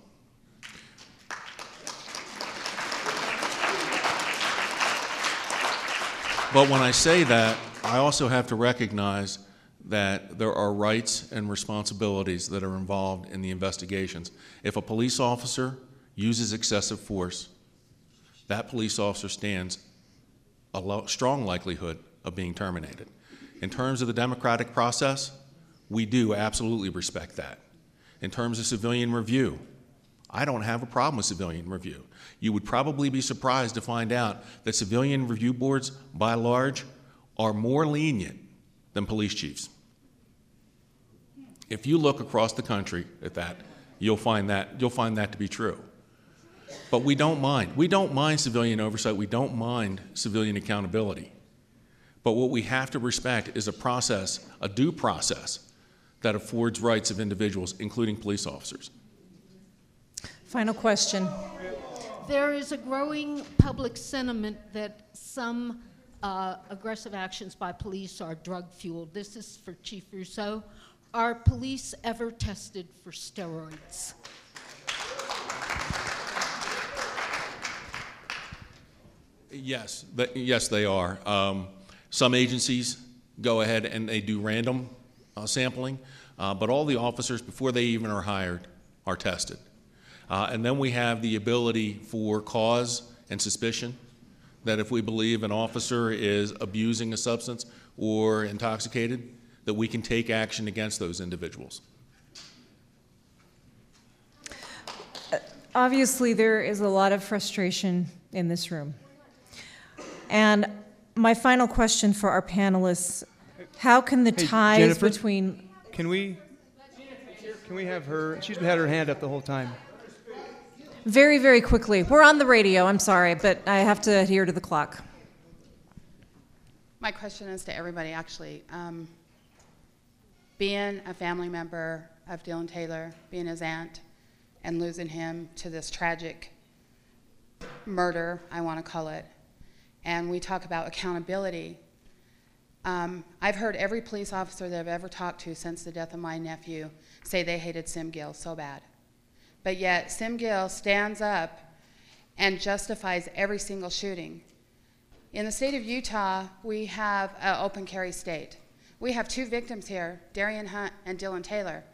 [SPEAKER 5] But when I say that, I also have to recognize that there are rights and responsibilities that are involved in the investigations. If a police officer uses excessive force, that police officer stands a lo- strong likelihood of being terminated. In terms of the democratic process, we do absolutely respect that. In terms of civilian review, I don't have a problem with civilian review. You would probably be surprised to find out that civilian review boards, by large, are more lenient than police chiefs. If you look across the country at that, you'll find that, you'll find that to be true. But we don't mind. We don't mind civilian oversight. We don't mind civilian accountability. But what we have to respect is a process, a due process, that affords rights of individuals, including police officers.
[SPEAKER 2] Final question.
[SPEAKER 15] There is a growing public sentiment that some uh, aggressive actions by police are drug-fueled. This is for Chief Russo. Are police ever tested for steroids?
[SPEAKER 5] Yes, th- yes, they are. Um, some agencies go ahead and they do random uh, sampling, uh, but all the officers, before they even are hired, are tested. Uh, and then we have the ability for cause and suspicion that if we believe an officer is abusing a substance or intoxicated, that we can take action against those individuals.
[SPEAKER 2] Obviously, there is a lot of frustration in this room. And my final question for our panelists, how can the
[SPEAKER 6] Hey,
[SPEAKER 2] ties
[SPEAKER 6] Jennifer,
[SPEAKER 2] between...
[SPEAKER 6] Can we, can we have her, she's had her hand up the whole time.
[SPEAKER 2] Very, very quickly. We're on the radio, I'm sorry, but I have to adhere to the clock.
[SPEAKER 16] My question is to everybody, actually. Um, being a family member of Dylan Taylor, being his aunt, and losing him to this tragic murder, I want to call it, and we talk about accountability. Um, I've heard every police officer that I've ever talked to since the death of my nephew say they hated Sim Gill so bad. But yet Sim Gill stands up and justifies every single shooting. In the state of Utah, we have an open carry state. We have two victims here, Darian Hunt and Dylan Taylor.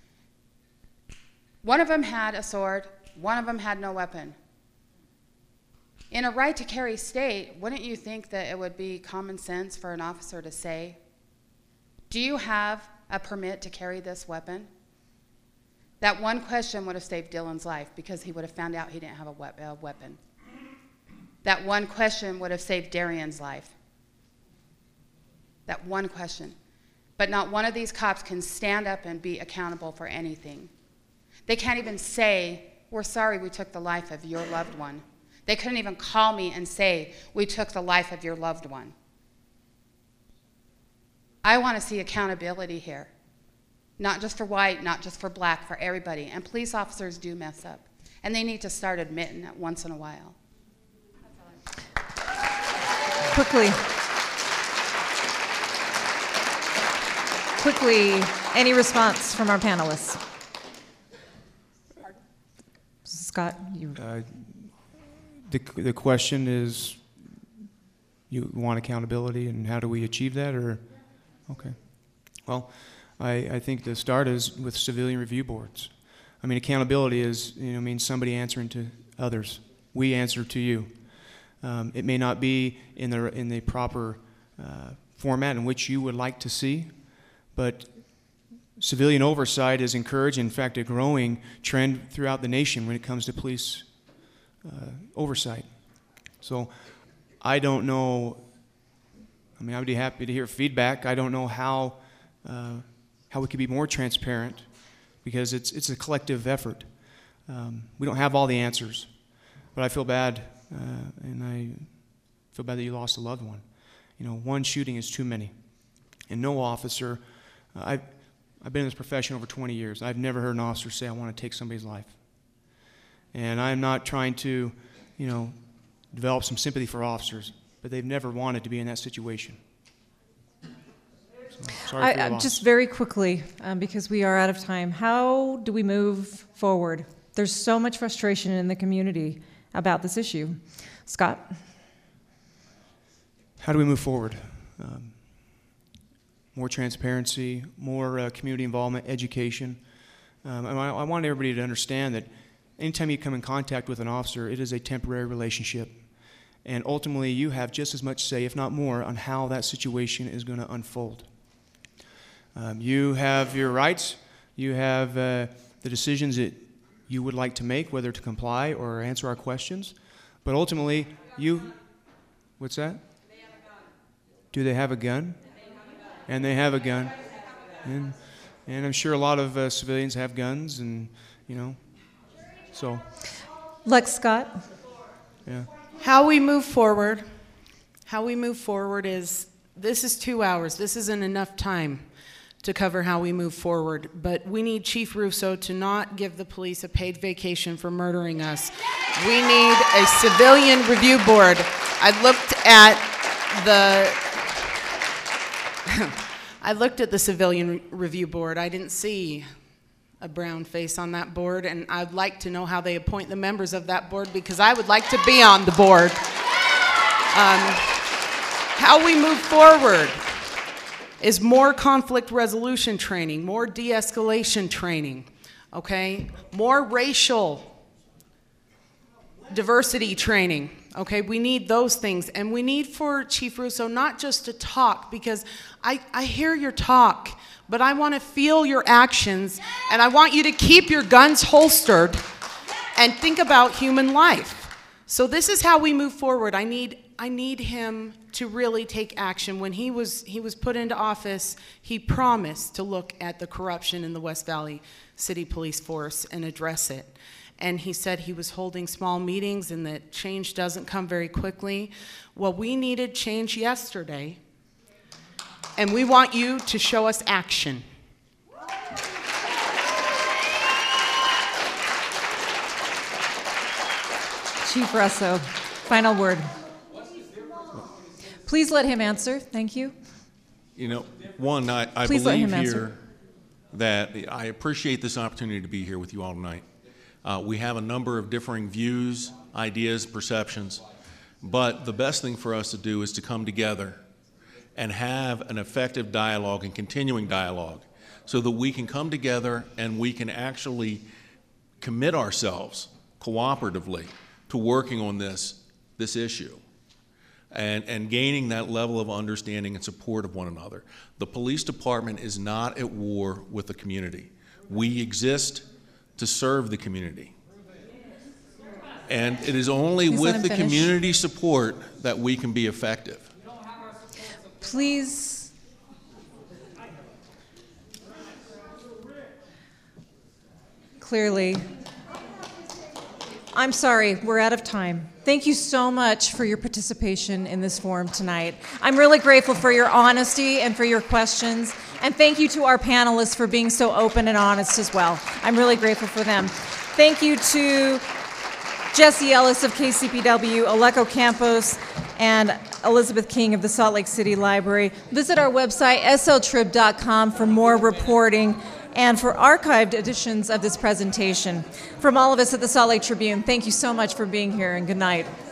[SPEAKER 16] One of them had a sword, one of them had no weapon. In a right to carry state, wouldn't you think that it would be common sense for an officer to say, do you have a permit to carry this weapon? That one question would have saved Dylan's life because he would have found out he didn't have a weapon. That one question would have saved Darian's life. That one question. But not one of these cops can stand up and be accountable for anything. They can't even say, we're sorry we took the life of your loved one. They couldn't even call me and say, we took the life of your loved one. I want to see accountability here. Not just for white, not just for black, for everybody. And police officers do mess up. And they need to start admitting it once in a while.
[SPEAKER 2] Quickly. Quickly, any response from our panelists? Scott, you.
[SPEAKER 6] Uh, the, the question is, you want accountability, and how do we achieve that? Or, okay. Well, I, I think the start is with civilian review boards. I mean, accountability is, you know, means somebody answering to others. We answer to you. Um, it may not be in the in the proper uh, format in which you would like to see, but civilian oversight is encouraged. In fact, a growing trend throughout the nation when it comes to police uh, oversight. So, I don't know. I mean, I would be happy to hear feedback. I don't know how uh, how we could be more transparent, because it's it's a collective effort. Um, we don't have all the answers, but I feel bad. Uh, and I feel bad that you lost a loved one. You know, one shooting is too many. And no officer, uh, I've, I've been in this profession over twenty years. I've never heard an officer say, I want to take somebody's life. And I'm not trying to, you know, develop some sympathy for officers, but they've never wanted to be in that situation. So, sorry
[SPEAKER 2] I,
[SPEAKER 6] for your
[SPEAKER 2] uh,
[SPEAKER 6] loss.
[SPEAKER 2] just very quickly, um, because we are out of time, how do we move forward? There's so much frustration in the community about this issue. Scott?
[SPEAKER 6] How do we move forward? Um, more transparency, more uh, community involvement, education. Um, and I, I want everybody to understand that anytime you come in contact with an officer, it is a temporary relationship. And ultimately, you have just as much say, if not more, on how that situation is going to unfold. Um, you have your rights. You have uh, the decisions that you would like to make, whether to comply or answer our questions. But ultimately, you... What's that? Do they have a gun? And they have a gun. And, and I'm sure a lot of uh, civilians have guns, and, you know, so...
[SPEAKER 2] Lex Scott?
[SPEAKER 6] Yeah.
[SPEAKER 4] How we move forward, how we move forward is, this is two hours. This isn't enough time to cover how we move forward, but we need Chief Russo to not give the police a paid vacation for murdering us. We need a civilian review board. I looked at the I looked at the civilian review board. I didn't see a brown face on that board, and I'd like to know how they appoint the members of that board, because I would like to be on the board. Um, how we move forward is more conflict resolution training, more de-escalation training, okay? More racial diversity training, okay? We need those things, and we need for Chief Russo not just to talk, because I, I hear your talk, but I want to feel your actions, and I want you to keep your guns holstered and think about human life. So this is how we move forward. I need I need him to really take action. When he was he was put into office, he promised to look at the corruption in the West Valley City Police Force and address it. And he said he was holding small meetings and that change doesn't come very quickly. Well, we needed change yesterday, and we want you to show us action.
[SPEAKER 2] Chief Russo, final word. Please let him answer. Thank you.
[SPEAKER 5] You know, one, I, I
[SPEAKER 2] Please let
[SPEAKER 5] believe
[SPEAKER 2] him answer.
[SPEAKER 5] here that I appreciate this opportunity to be here with you all tonight. Uh, we have a number of differing views, ideas, perceptions, but the best thing for us to do is to come together and have an effective dialogue and continuing dialogue so that we can come together and we can actually commit ourselves cooperatively to working on this, this issue and, and gaining that level of understanding and support of one another. The police department is not at war with the community. We exist to serve the community. And it is only
[SPEAKER 2] Please let
[SPEAKER 5] with
[SPEAKER 2] him
[SPEAKER 5] the
[SPEAKER 2] finish.
[SPEAKER 5] community support that we can be effective.
[SPEAKER 2] Please. Clearly. I'm sorry, we're out of time. Thank you so much for your participation in this forum tonight. I'm really grateful for your honesty and for your questions. And thank you to our panelists for being so open and honest as well. I'm really grateful for them. Thank you to Jesse Ellis of K C P W, Aleko Campos, and Elizabeth King of the Salt Lake City Library. Visit our website, S L trib dot com, for more reporting and for archived editions of this presentation. From all of us at the Salt Lake Tribune, thank you so much for being here, and good night.